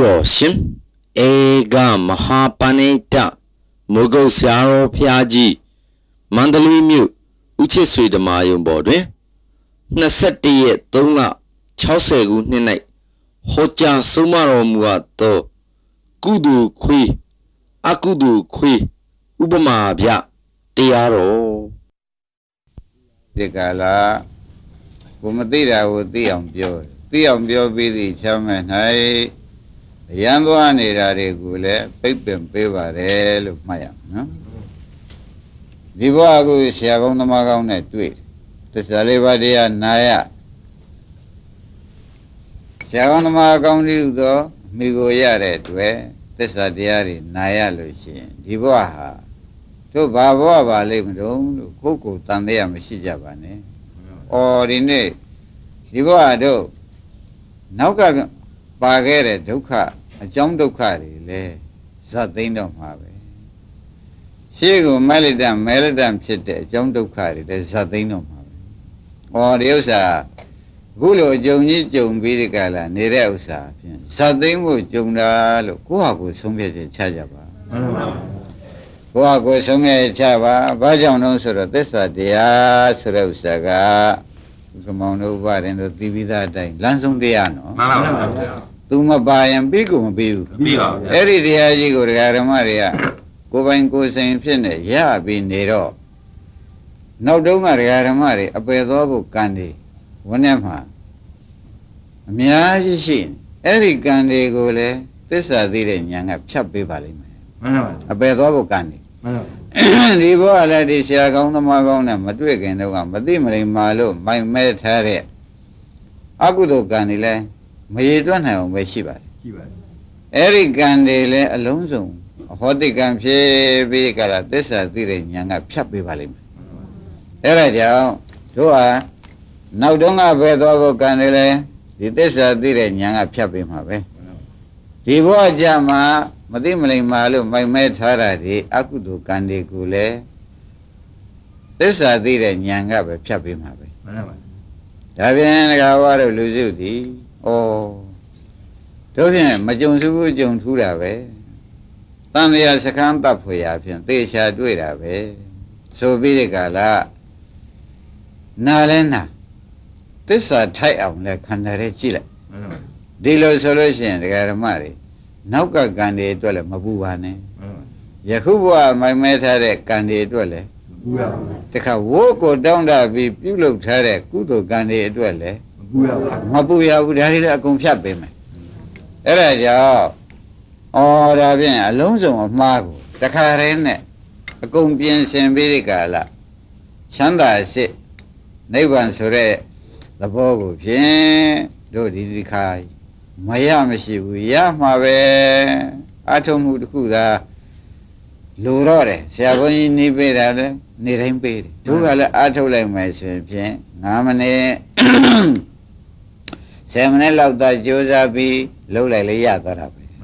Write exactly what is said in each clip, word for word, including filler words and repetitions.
တော်ရှင်ဧကမဟာပဏိတမုဂုတ်ဆရာတော်ဖျားကြီးမန္တလေးမြို့ဦးချစ်ဆွေဓမ္မာယုံပေါ်တွင်နှစ်สิบเอ็ดရက်သုံးလ၆၀ခုနှစ်၌ဟောကြားဆုံးမတော်မူအပ်သောကုသိုလ်ခွေးအကုသိုလ်ခွေးဥပမာဗျတရားတော်ဒီကလာကိုမသိတာကိုသိအောင်ပြောသိအောင်ပြောပြီးသည့်ချမ်းမဲ့၌အရန်သွားနေတာတွေကိုလည်းပိတ်ပင်ပေးပါတယ်လို့မှတ်ရမယ်နော်ဒီဘဝကိုဆရာကောင်းသမားကောင်းနဲ့တွေ့သစ္စာလေးပါးတရားနာရဆရာကောင်းသမားကောင်းဒီသောမိကိုရတဲ့အတွက်သစ္စာတရားတွေနာရလို့ရှိရင်ဒီဘဝဟာတို့ဘာဘဝပါလိမ့်မလို့ကိုယ့်ကိုယ်တန်တရားမရှိကြပါနဲ့။အော်ဒီနေ့ဒီဘဝတို့နောက်ကပါခဲ့တဲ့ဒုက္ခအကြောင်းဒုက္ခတွေလဲဇတ်သိမ်းတော့မှာပဲ။ရှေ့ကိုမဲလိုက်တမဲလိုက်တဖြစ်တဲ့အကြောင်းဒုက္ခတွေလဲဇတ်သိမ်းတော့မှာပဲ။အော်ဒီဥစ္စာအခုလိုအကြုံကြီးကြုံပြီးဒီကလာနေတဲ့ဥစ္စာဖြင့်ဇတ်သိမ်းဖို့ကြုံတာလို့ကိုယ့်ဟာကိုယ်ဆုံးဖြတ်ချက်ချကြပါ။မှန်ပါပါဘုရားကိုဆုံးဖြတ်ချပါဘာကြောင့်လို့ဆိုတော့သစ္စာတရားဆိုတဲ့ဥစ္စာကကမောင်တို့ဘာရင်တို့သိပြီးသားအတိုင်းလမ်းဆုံးတရားနော်မှန်ပါပါဗျာသူမပါရင်ပြီးကိုမပြီးဘူးမပြီးပါဘူးအဲ့ဒီတရားကြီးကိုဒကာဓမ္မတွေကကိုယ်ပိုင်ကိုယ်ဆိုင်ဖြစ်နေရပြီးနေတော့နောက်တုန်းကဒကာဓမ္မတွေအပယ်သောဖို့ကံတွေဝန်းထဲမှာအများကြီးရှိအဲ့ဒီကံတွေကိုလည်းသစ္စာသိတဲ့ဉာဏ်ကဖြတ်ပေးပါလိမ့်မယ်မှန်ပါပါအပယ်သောဖို့ကံတွေမှန်ပါဒီဘောကလည်းဒီဆရာကောင်းသမားကောင်းနဲ့မတွေ့ခင်တော့ကမသိမလိမ္မာလို့မိုင်မဲထားတဲ့အကုသိုလ်ကံတွေလည်းမရေတွက်နိုင်အောင်ပဲရှိပါတယ်ရှိပါတယ်အဲ့ဒီကံတွေလည်းအလုံးစုံဟောတိကံဖြစ်ပြီးကြလားသစ္စာသိတဲ့ဉာဏ်ကဖြတ်ပေးပါလိမ့်မယ်အဲ့ဒါကြောင့်တို့ဟာနောက်တုန်းကပဲသွားဖို့ကံတွေလည်းဒီသစ္စာသိတဲ့ဉာဏ်ကဖြတ်ပေးမှာပဲဒီဘောကြမှာမသိမလိမ္မာလို့မိုက်မဲထားတာဒီအကုသိုလ်ကံတွေကိုလည်းသစ္စာသိတဲ့ဉာဏ်ကပဲဖြတ်ပေးမှာပဲမှန်ပါပါဒါပြန်ငါဝါတို့လူစုသည်ဩတို့ဖြင့်မကြုံစုဘူးကြုံထူးတာပဲတန်တရားစခန်းတပ်ဖွေရာဖြင့်သေချာတွေ့တာပဲဆိုပြီးဒီကလာနာလဲနာသစ္စာထိုက်အောင်လဲခန္ဓာရဲ့ကြည့်လိုက်မှန်ပါပါဒီလိုဆိုလို့ရှိရင်ဒကာဓမ္မတွေနောက်ကကံတွေအတွက်လည်းမပူပါနဲ့ယခုဘဝမိုင်မဲထားတဲ့ကံတွေအတွက်လည်းမပူရဘူးတခါဝိုးကိုတောင်းတပြီးပြုလုပ်ထားတဲ့ကုသိုလ်ကံတွေအတွက်လည်းမပူရဘူးမပူရဘူးဒါတွေလည်းအကုန်ဖြတ်ပေးမယ်အဲ့ဒါကြောင့်ဩဒါဖြင့်အလုံးစုံအမှားကိုတခါတည်းနဲ့အကုန်ပြင်ဆင်ပြီးဒီကလာချမ်းသာရှိနိဗ္ဗာန်ဆိုတဲ့သဘောကိုဖြင့်တို့ဒီဒီခါမရမရှိဘူးရမှာပဲအထုံမှုတစ်ခုသာလိုတော့တယ်ဆရာဘုန်းကြီးနေပေးတာလဲနေတိုင်းပေးတယ်တို့ကလည်းအထုတ်လိုက်မယ်ဆိုရင်ဖြင့်ငါးမိနစ်ဆယ်မိနစ်လောက်သာကြိုးစားပြီးလှုပ်လိုက်လေရသွားတာပဲ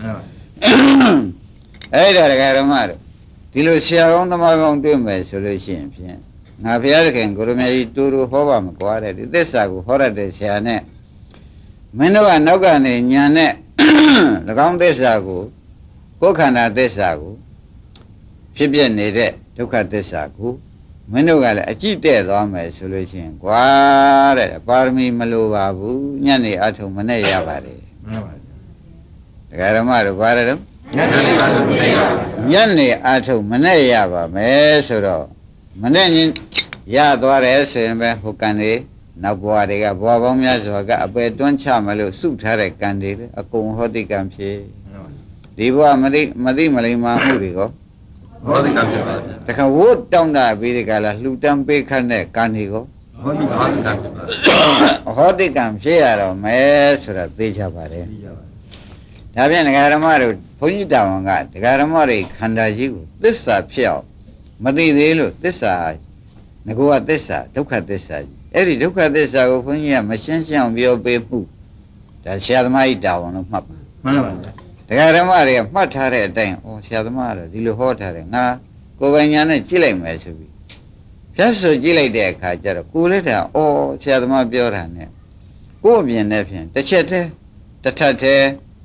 အဲ့ဒါဒကာဓမ္မတို့ဒီလိုဆရာကောင်းသမားကောင်းတွေ့မယ်ဆိုလို့ရှိရင်ဖြင့်ငါဘုရားသခင်ကိုရမကြီးတူတူဟောပါမကွာတဲ့ဒီသစ္စာကိုဟောရတဲ့ဆရာနဲ့မင်းတို့ကနောက်ကနေညာနဲ့၎င်းသစ္စာကိုကိုယ်ခန္ဓာသစ္စာကိုဖြစ်ပြနေတဲ့ဒုက္ခသစ္စာကိုမင်းတို့ကလည်းအကြည့်တဲ့သွားမယ်ဆိုလို့ရှိရင်ကွာတဲ့ပါရမီမလိုပါဘူးညနေအထုံမနဲ့ရပါတယ်မှန်ပါဗျာဒကာဓမ္မတို့ဘာလဲတော့ညနေအထုံမနဲ့ရပါညနေအထုံမနဲ့ရပါမယ်ဆိုတော့မနဲ့ရသွားတယ်ဆိုရင်ပဲဟိုကန်လေးနောက်ဘဝတွေကဘဝပေါင်းများစွာကအပယ်တွန်းချမလို့စုထားတဲ့ကံတွေလေအကုန်ဟောတိကံဖြစ်ဒီဘဝမသိမသိမလိမ္မာမှုတွေကောဟောတိကံဖြစ်ပါဗျာတခါဝတ်တောင်းတာပြီးဒီကလာလှူတန်းပေးခတ်တဲ့ကံတွေကောဟောတိကံဖြစ်ပါဟောတိကံဖြစ်ရတော့မယ်ဆိုတာသိကြပါတယ်ဒါဖြင့်ဒကာဓမ္မတို့ဘုန်းကြီးတောင်ကဒကာဓမ္မတွေခန္ဓာကြီးကိုသစ္စာဖြစ်အောင်မသိသေးလို့သစ္စာငကောသစ္စာဒုက္ခသစ္စာကြီးအဲ့ဒီဒုက္ခသစ္စာကိုဘုန်းကြီးကမရှင်းရှင်းအောင်ပြောပေးမှုဒါဆရာသမားကြီးတာဝန်လို့မှတ်ပါမှန်ပါဗျာတရားဓမ္မတွေကမှတ်ထားတဲ့အတိုင်းဩဆရာသမားကတော့ဒီလိုဟောထားတယ်ငါကိုယ်ပိုင်ညာနဲ့ကြည့်လိုက်မယ်ဆိုပြီးဖြတ်ဆိုကြည့်လိုက်တဲ့အခါကျတော့ကိုယ်လက်ထံဩဆရာသမားပြောတာနဲ့ကိုယ်အမြင်နဲ့ဖြင့်တစ်ချက်တည်းတစ်ထပ်တည်း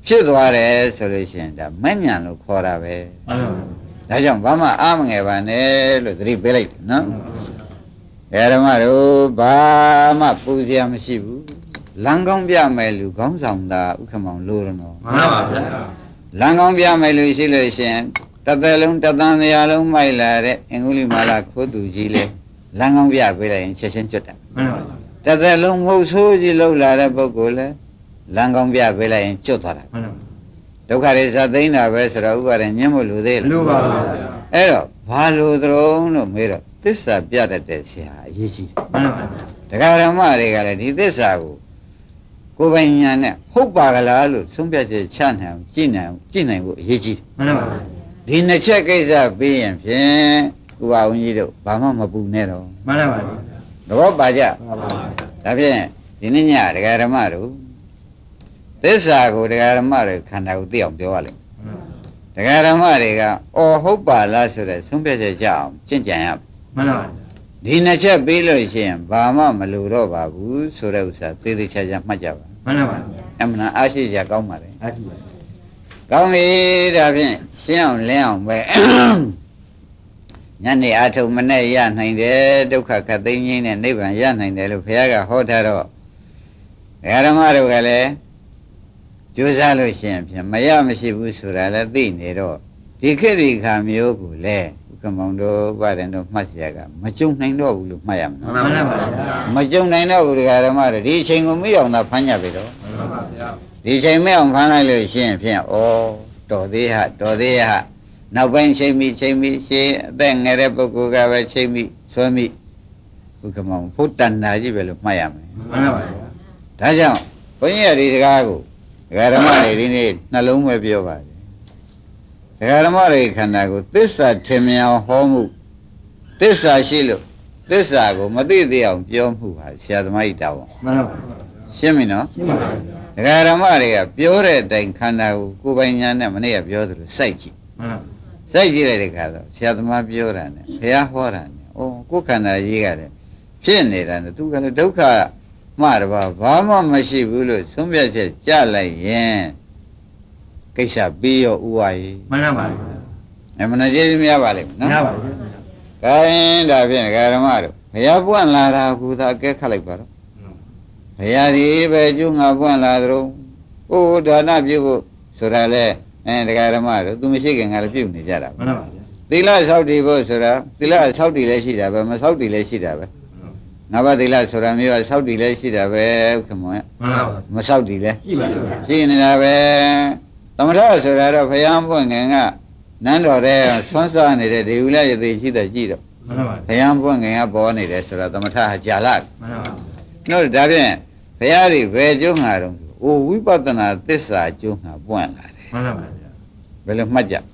ဖြစ်သွားတယ်ဆိုလို့ရှိရင်ဒါမညံလို့ခေါ်တာပဲဒါကြောင့်ဘာမှအားမငယ်ပါနဲ့လို့သတိပေးလိုက်တယ်နော်ဓမ္မတို့ဘာမှပူစရာမရှိဘူးလမ်းကောင်းပြမယ်လူခေါင်းဆောင်တာဥက္ကမောင်လို့တော့မှန်ပါဗျာလမ်းကောင်းပြမယ်လူရှိလို့ရှိရင်တသက်လုံးတသန်းတရားလုံးမိုက်လာတဲ့အင်္ဂုလိမာလာခိုးသူကြီးလေလမ်းကောင်းပြပေးလိုက်ရင်ချက်ချင်းကျွတ်တာမှန်ပါဗျာတသက်လုံးမဟုတ်ဆိုးကြီးလှုပ်လာတဲ့ပုဂ္ဂိုလ်လေလမ်းကောင်းပြပေးလိုက်ရင်ကျွတ်သွားတာမှန်ပါဒုက္ခတွေစသိနေတာပဲဆိုတော့ဥပါဒ်ညှင်းမလို့သေးလားလို့ပါဗျာအဲ့တော့ဘာလို့သရုံးလို့မေးတော့သစ္စာပြတတ်တဲ့ဆရာအရေးကြီးတယ်မှန်ပါဗျာတရားဓမ္မတွေကလည်းဒီသစ္စာကိုကိုယ်ပိုင်ဉာဏ်နဲ့ဟုတ်ပါကလားလို့ဆုံးဖြတ်ချက်ချနိုင်ကြည့်နိုင်ကြည့်နိုင်ဖို့အရေးကြီးတယ်မှန်ပါဗျာဒီနှစ်ချက်ကိစ္စပြီးရင်ဖြင့်ဥပါဝန်ကြီးတို့ဘာမှမပူနဲ့တော့မှန်ပါဗျာသဘောပါကြမှန်ပါဗျာဒါဖြင့်ဒီနေ့ညတရားဓမ္မတို့သစ္စာကိုတရားဓမ္မတွေခန္ဓာကိုသိအောင်ပြောရလိမ့်မယ်တရားဓမ္မတွေကအော်ဟုတ်ပါလားဆိုတဲ့ဆုံးဖြတ်ချက်ကြအောင်ကျင့်ကြံရမှန်ပါဗျာဒီနှစ်ချက်ပြီးလို့ရှိရင်ဘာမှမလိုတော့ပါဘူးဆိုတဲ့ဥစ္စာသေသေးချာချာမှတ်ကြပါမှန်ပါပါအမှန်အားရှိကြကောင်းပါလေအားရှိပါကောင်းပြီဒါဖြင့်ရှင်းအောင်လင်းအောင်ပဲညနေအထုံမနဲ့ရနိုင်တယ်ဒုက္ခခတ်သိမ်းခြင်းနဲ့နိဗ္ဗာန်ရနိုင်တယ်လို့ဘုရားကဟောထားတော့ဓမ္မတို့ကလည်းကြိုးစားလို့ရှိရင်ဖြင့်မရမရှိဘူးဆိုတာလည်းသိနေတော့ဒီခေတ်ဒီခါမျိုးကိုလည်းကမောင်တို့ဗရင်တို့မှတ်เสียကမကြုံနိုင်တော့ဘူးလို့မှတ်ရမှာမှန်ပါပါမကြုံနိုင်တော့ဘူးတရားဓမ္မတွေဒီအချိန်ကိုမရောက်တာဖမ်းကြပြီတော့မှန်ပါဗျာဒီအချိန်မအောင်ဖမ်းလိုက်လို့ရှိရင်ဖြင့်ဩတော်သေးဟာတော်သေးဟာနောက်ပိုင်းချိန်မိချိန်မိရှင်းအသက်ငယ်တဲ့ပုဂ္ဂိုလ်ကပဲချိန်မိဆွဲမိဘုကမောင်ဖို့တဏ္ဍာကြီးပဲလို့မှတ်ရမယ်မှန်ပါပါဒါကြောင့်ဘုန်းကြီးကဒီစကားကိုတရားဓမ္မတွေဒီနေ့နှလုံးပဲပြောပါတယ်တရားဓမ္မတွေခန္ဓာကိုသစ္စာထင်မြင်အောင်ဟောမှုသစ္စာရှိလို့သစ္စာကိုမသိသေးအောင်ပြောမှုဟာဆရာသမားကြီးတာဝန်မှန်ပါပါရှင်းပြီနော်ရှင်းပါပါတရားဓမ္မတွေကပြောတဲ့အတိုင်းခန္ဓာကိုကိုယ်ပိုင်ညာနဲ့မနေ့ကပြောသလိုစိုက်ကြည့်မှန်ပါစိုက်ကြည့်လိုက်တဲ့အခါတော့ဆရာသမားပြောတာနဲ့ဘုရားဟောတာနဲ့ဩကိုယ်ခန္ဓာကြီးကလည်းဖြစ်နေတာနဲ့သူကလည်းဒုက္ခမှတပါဘာမှမရှိဘူးလို့သုံးပြချက်ကြလိုက်ရင်ကိစ္စပြီးရောဥဝါရေးမှန်ပါပါအမှန်တရားကြီးများပါလိမ့်မယ်နော်မှန်ပါပါခိုင်းဒါဖြင့်ဓမ္မတို့ဘုရားပွင့်လာတာကူသာကဲခတ်လိုက်ပါတော့ဘုရားဒီပဲကျုံငါပွင့်လာသလိုကိုယ်ဒါနပြုဖို့ဆိုတာလေအဲတရားဓမ္မတို့သူမရှိခင်ကလည်းပြုနေကြတာမှန်ပါပါသီလဆောက်တည်ဖို့ဆိုတာသီလဆောက်တည်လည်းရှိတာပဲမဆောက်တည်လည်းရှိတာပဲငါးပါးသီလဆိုတာမျိုးကဆောက်တည်လည်းရှိတာပဲခမောရမှန်ပါပါမဆောက်တည်လည်းရှိပါပါရှိနေတာပဲသမထဆိုတာတော့ဘုရားပွင့်ငင်ကနန်းတော်တဲ့ဆွမ်းစားနေတဲ့ဒေဝလရသေးရှိတဲ့ကြည့်တော့မှန်ပါပါဘုရားပွင့်ငင်ကပေါ်နေတယ်ဆိုတော့သမထဟာကြာလာမှန်ပါပါတို့ဒါဖြင့်ဘုရားကြီးဘယ်ကျုံးငါတော့အိုဝိပဿနာသစ္စာကျုံးငါပွင့်လာတယ်မှန်ပါပါဘယ်လိုမှတ်ကြ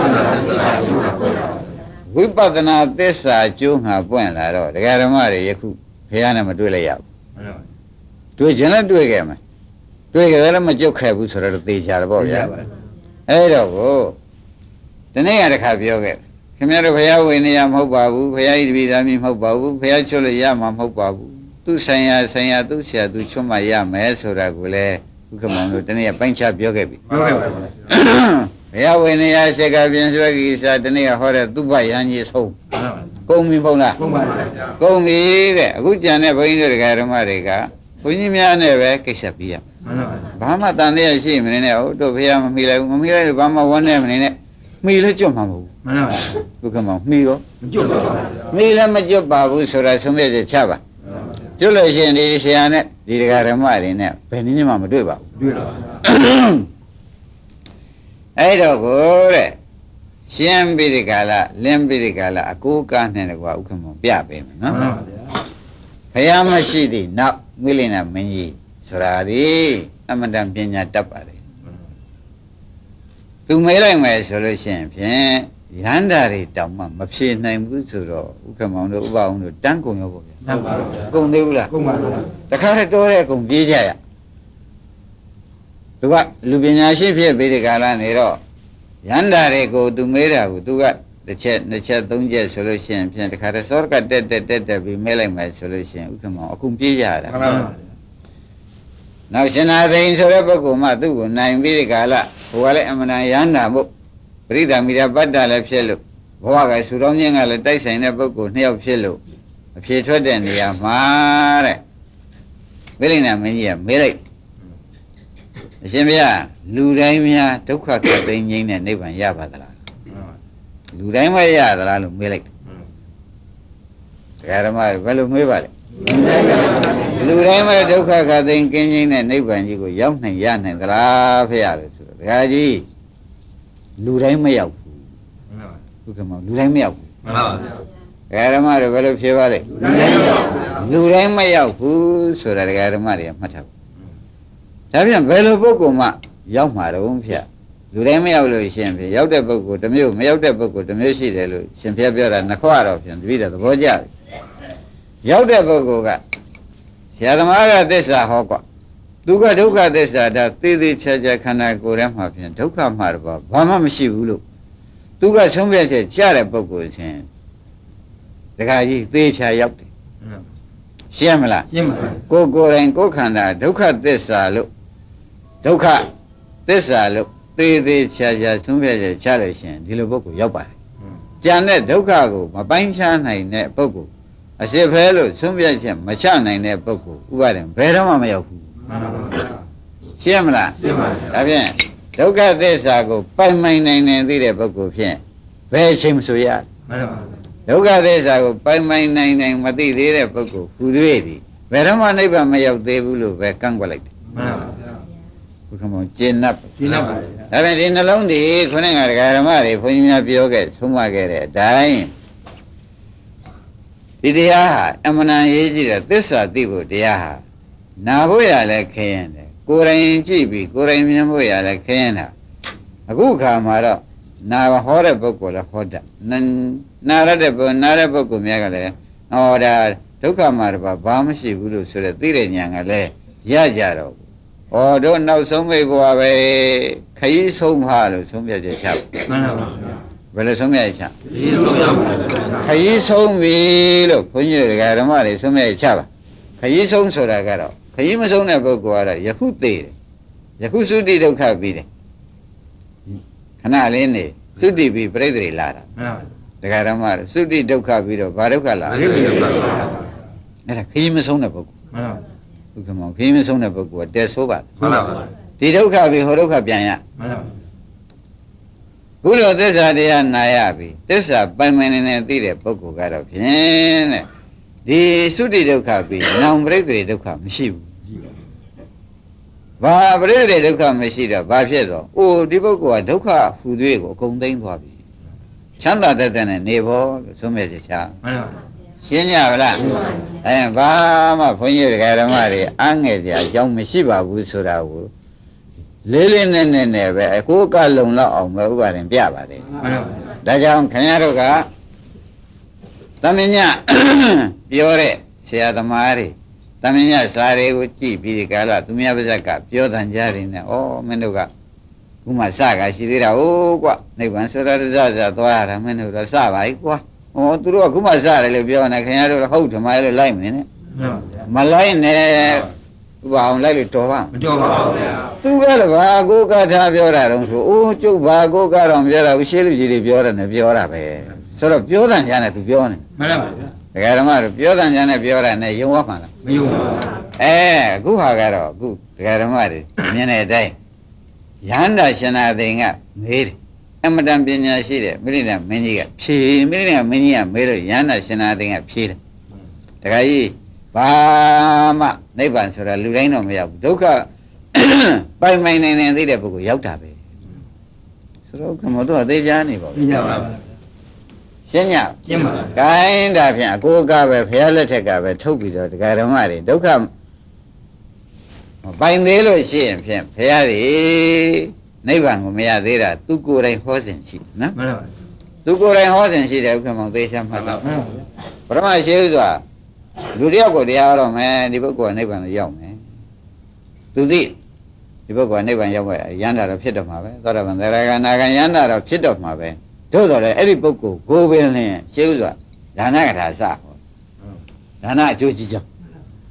ဝိပဿနာသစ္စာကျုံးငါပွင့်လာတော့ဒကာဓမ္မတွေယခုဘုရားနဲ့မတွေ့လိုက်ရဘူးမှန်ပါပါတွေ့ခြင်းလည်းတွေ့ခဲ့မယ်တွေ့ကြတယ်လည်းမကြုတ်ခဲ့ဘူးဆိုတော့သေချာတယ်ပေါ့ဗျာအဲ့တော့ကိုဒီနေ့ကတခါပြောခဲ့ခင်ဗျားတို့ဘုရားဝင်နေရမဟုတ်ပါဘူးဘုရားဤတပိသားမြည်မဟုတ်ပါဘူးဘုရားချွတ်လို့ရမှာမဟုတ်ပါဘူးသူဆိုင်ရာဆိုင်ရာသူဆရာသူချွတ်မှရမယ်ဆိုတာကိုလည်းဥက္ကမောင်တို့ဒီနေ့ကပိုင်းခြားပြောခဲ့ပြီပြောခဲ့ပါဘူးဘုရားဝင်နေရရှက်ကပြင်ဆွဲကြီးစာဒီနေ့ကဟောတဲ့သူ့ဘယန်းကြီးဆုံးကုန်ပြီပေါ့လားကုန်ပါပါဗျာကုန်ပြီတဲ့အခုကြံတဲ့ဘုန်းကြီးတို့တရားဓမ္မတွေကဘုန်းကြီးများနဲ့ပဲကိစ္စပြီးရဘာမှတန်တရားရှိမနေနဲ့ဟုတ်တို့ဘုရားမမိလိုက်ဘူးမမိလိုက်လို့ဘာမှဝမ်းနေမနေနဲ့မိလည်းကြွမှာမဟုတ်ဘူးမှန်ပါပါဘုက္ကမောင်မိရောမကြွပါဘူးမိလည်းမကြွပါဘူးဆိုတာဆုံးဖြတ်ချက်ချပါကျွတ်လို့ရှိရင်ဒီဆရာနဲ့ဒီတရားဓမ္မတွေနဲ့ဘယ်နည်းမှမတွေ့ပါဘူးတွေ့ပါဘူးအဲ့တော့ကိုတဲ့ရှင်းပြီးဒီကလာလင်းပြီးဒီကလာအကိုးကားနဲ့ကွာဥက္ကမောင်ပြပေးမယ်နော်မှန်ပါဗျာဘုရားမရှိသည့်နောက်မိလိနာမင်းကြီးဆိုတာဒီအမတန်ပညာတတ်ပါတယ်သူမေးလိုက်မယ်ဆိုလို့ရှိရင်ဖြင့်ရဟန္တာတွေတောင်မှမဖြေနိုင်ဘူးဆိုတော့ဥက္ကမောင်တို့ဥပအောင်တို့တန်းကုန်ရောပေါ့ဗျာတန်းပါဗျာကုန်သေးဘူးလားကုန်ပါဗျာတခါတည်းတိုးတဲ့အကုန်ပြေးကြရသူကလူပညာရှိဖြစ်ပြီးဒီကာလနေတော့ရဟန္တာတွေကိုသူမေးတာကိုသူကတစ်ချက်နှစ်ချက်သုံးချက်ဆိုလို့ရှိရင်ဖြင့်တခါတည်းစောရကတက်တက်တက်တက်ပြီးမဲလိုက်မယ်ဆိုလို့ရှိရင်ဥက္ကမောင်အကုန်ပြေးကြရတာမှန်ပါဗျာနောက်ရှင်သာသိန်ဆိုတဲ့ပုဂ္ဂိုလ်မှသူ့ကိုနိုင်ပြီးဒီကာလဟိုကလည်းအမှန်တန်ရဟန္တာမို့ပရိဒါမိရာပတ္တလည်းဖြစ်လို့ဘဝကဆူတော်မြင့်ကလည်းတိုက်ဆိုင်တဲ့ပုဂ္ဂိုလ်နှစ်ယောက်ဖြစ်လို့အဖြေထွက်တဲ့နေရာမှာတဲ့ဝိလိဏမင်းကြီးကမေးလိုက်အရှင်ဘုရားလူတိုင်းများဒုက္ခကသိငြိမ်းတဲ့နိဗ္ဗာန်ရပါသလားလူတိုင်းမရသလားလို့မေးလိုက်တယ်ဒကာဓမ္မဘယ်လိုမေးပါလဲလူတိုင်းမဒုက္ခကသိကင်းငြိမ်းတဲ့နိဗ္ဗာန်ကြီးကိုရောက်နိုင်ရနိုင်သလားဖေရလို့ဆိုတော့ဒကာကြီးလူတိုင်းမရောက်ဘူးဟုတ်ကဲ့မလူတိုင်းမရောက်ဘူးမှန်ပါဗျာဒကာဓမ္မတို့ဘယ်လိုဖြေပါလဲလူတိုင်းမရောက်ဘူးဆိုတာဒကာဓမ္မတွေကမှတ်ထားဒါပြန်ဘယ်လိုပုဂ္ဂိုလ်မှရောက်မှာတော့ဖျက်လူတိုင်းမရောက်လို့ရှင်ဖျက်ရောက်တဲ့ပုဂ္ဂိုလ်တစ်မျိုးမရောက်တဲ့ပုဂ္ဂိုလ်တစ်မျိုးရှိတယ်လို့ရှင်ဖျက်ပြောတာနှစ်ခွတော့ဖြင့်တပည့်တော်သဘောကျပြီရောက်တဲ့ပုဂ္ဂိုလ်ကဆရာသမားကသစ္စာဟောကွာသူကဒုက္ခသစ္စာဒါသေသေးချာချာခန္ဓာကိုယ်ထဲမှာဖြင့်ဒုက္ခမှာတော့ဘာမှမရှိဘူးလို့သူကဆုံးဖြတ်ချက်ကြားတဲ့ပုဂ္ဂိုလ်ချင်းတခါကြီးသေချာရောက်တယ်ရှင်းမလားရှင်းပါပြီကိုယ်ကိုယ်တိုင်ကိုယ်ခန္ဓာဒုက္ခသစ္စာလို့ဒုက္ခသစ္စာလို့သေသေးချာချာသုံးဖြတ်ချက်ချလို့ရှင်ဒီလိုပုဂ္ဂိုလ်ရောက်ပါတယ်။ကြံတဲ့ဒုက္ခကိုမပိုင်းခြားနိုင်တဲ့ပုဂ္ဂိုလ်အစစ်ဖဲလို့သုံးဖြတ်ချက်မချနိုင်တဲ့ပုဂ္ဂိုလ်ဥပါဒံဘယ်တော့မှမရောက်ဘူး။ရှင်းမလားရှင်းပါပြီ။ဒါဖြင့်ဒုက္ခသစ္စာကိုပိုင်ပိုင်နိုင်နိုင်သိတဲ့ပုဂ္ဂိုလ်ဖြင့်ဘယ်အချိန်မဆိုရမှန်ပါပါဒုက္ခသစ္စာကိုပိုင်ပိုင်နိုင်နိုင်မသိသေးတဲ့ပုဂ္ဂိုလ်ဟူ၍သည်ဘယ်တော့မှနိဗ္ဗာန်မရောက်သေးဘူးလို့ပဲကန့်ကွက်လိုက်တယ်မှန်ပါဗျာဘုရားမောကျင့်납ကျင့်납ပါဗျာဒါပေမဲ့ဒီနှလုံးဒီခုနကဒကာဓမ္မတွေဘုန်းကြီးများပြောခဲ့ဆုံးမခဲ့တဲ့အတိုင်းဒီတရားဟာအမှန်တန်ရေးကြည့်တဲ့သစ္စာသိဖို့တရားဟာနာဖို့ရလဲခရင်တယ်ကိုယ်တိုင်ကြည့်ပြီးကိုယ်တိုင်မြင်ဖို့ရလဲခရင်တာအခုခါမှာတော့နာဟောတဲ့ပုဂ္ဂိုလ်လည်းဟောတတ်နာရတဲ့ပုဂ္ဂိုလ်နာတဲ့ပုဂ္ဂိုလ်များကလည်းဟောဒါဒုက္ခမှာတော့ဘာမှမရှိဘူးလို့ဆိုတဲ့သိတဲ့ဉာဏ်ကလည်းရကြတော့ဟောတို့နောက်ဆုံးမိဘွားပဲခရီးဆုံးပါလို့ဆုံးဖြတ်ချက်ချမှန်ပါပါဘယ်လိုဆုံးဖြတ်ချက်ခရီးဆုံးရပါခရီးဆုံးပြီလို့ဘုန်းကြီးတွေကဓမ္မတွေဆုံးဖြတ်ချက်ပါခရီးဆုံးဆိုတာကတော့ခရီးမဆုံးတဲ့ပုဂ္ဂိုလ်ကတော့ယခုသေးတယ်ယခုသုတိဒုက္ခပြီးတယ်ခဏလေးနေသုတိပြီးပြိတ္တိလာတာမှန်ပါဒကာဓမ္မတို့သုတိဒုက္ခပြီးတော့ဘာဒုက္ခလာပြိတ္တိဒုက္ခအဲ့ဒါခရီးမဆုံးတဲ့ပုဂ္ဂိုလ်မှန်ပါဘုရားမောင်ခရီးမဆုံးတဲ့ပုဂ္ဂိုလ်ကတဲဆိုးပါမှန်ပါဒီဒုက္ခပြီးဟိုဒုက္ခပြန်ရမှန်ပါဘုလိုသစ္စာတရားနာရပြီသစ္စာပိုင်ပိုင်နေနေသိတဲ့ပုဂ္ဂိုလ်ကတော့ဖြင့်တဲ့ဒီသုတိဒုက္ခပြီးနောင်ပြိတ္တိဒုက္ခမရှိဘူးဘာပြိတ္တိဒုက္ခမရှိတော့ဘာဖြစ်တော့အိုဒီပုဂ္ဂိုလ်ကဒုက္ခဟူသေးကိုအကုန်သိမ်းသွားပြီချမ်းသာတတ်တဲ့နေဖို့လို့ဆုံးဖြတ်ချက်ချမှန်ပါရှင်းကြပါလားအဲဘာမှဘုန်းကြီးဓမ္မတွေအားငယ်ကြအကြောင်းမရှိပါဘူးဆိုတာကိုလေးလေးနက်နက်နဲ့ပဲအကိုကလုံလောက်အောင်ပဲဥပါရင်ပြပါတယ်မှန်ပါဒါကြောင့်ခင်ဗျားတို့ကသမညပြောတဲ့ဆရာသမားတွေသမညစာတွေကိုကြည့်ပြီးဒီကာလသူများပါဇက်ကပြောတန်ကြတယ်နဲ့ဩမင်းတို့ကခုမှစကားရှိသေးတာဟုတ်ကွနိဗ္ဗာန်ဆိုတာစစသွားရတာမင်းတို့တော့စပါ යි ကွာဩသူတို့ကခုမှစတယ်လို့ပြောနေခင်ဗျားတို့ဟုတ်တယ်မလို့လိုက်မနေနဲ့မလိုက်နဲ့ဥပအောင်လိုက်လို့တော်ပါမတော်ပါဘူးဗျာသူကလည်းဘာကိုကထားပြောတာတော့ဆိုအိုးကျုပ်ဘာကိုကတော့ပြောတာဦးရှင်းလူကြီးတွေပြောတယ်နဲ့ပြောတာပဲဆိုတော့ပြောတန်ကြတယ်သူပြောနေမှန်ပါဗျာဒကာဓမ္မတို့ပြောတန်ကြတယ်ပြောတာနဲ့ယုံသွားမှာလားမယုံပါဘူးအဲအခုဟာကတော့အခုဒကာဓမ္မတွေမြင်တဲ့အတိုင်းယန္တာရှင်နာသိင်ကမေးတယ်အမတန်ပညာရှိတဲ့မိရိဏမင်းကြီးကဖြေမိရိဏမင်းကြီးကမေးလို့ယန္တာရှင်နာသိင်ကဖြေတယ်ဒကာကြီးဘာမှနိဗ္ဗာန်ဆိုတာလူတိုင်းတော့မရောက်ဘူးဒုက္ခပိုင်ပိုင်နိုင်နိုင်သိတဲ့ပုဂ္ဂိုလ်ရောက်တာပဲဆိုတော့ခမောတို့အသေးချာနေပါဘူးရှင်းပါပါရှင်းညရှင်းပါပါခိုင်းတာဖြင့်အကိုကပဲဖះလက်ထက်ကပဲထုတ်ပြီးတော့ဒကာဓမ္မတွေဒုက္ခမပိုင်သေးလို့ရှိရင်ဖြင့်ဖះတွေနိဗ္ဗာန်ကိုမရသေးတာသူကိုယ်တိုင်ဟောစဉ်ရှိနော်မှန်ပါပါသူကိုယ်တိုင်ဟောစဉ်ရှိတယ်ဥက္ကမောသေချာမှတ်တော့ပရမရှိဥစွာလူတယောက်ကိုတရားတော်မယ်ဒီပုဂ္ဂိုလ်ကနိဗ္ဗာန်ကိုရောက်မယ်သူသိဒီပုဂ္ဂိုလ်ကနိဗ္ဗာန်ရောက်မယ်ရဟန္တာတော့ဖြစ်တော့မှာပဲသောတာပန်သရဂနာဂံရဟန္တာတော့ဖြစ်တော့မှာပဲတို့တော့လေအဲ့ဒီပုဂ္ဂိုလ်ကိုပင်လင်းရှင်းဥစွာဒါနကထာစဟောဒါနအကျိုးကြီးကြောင်း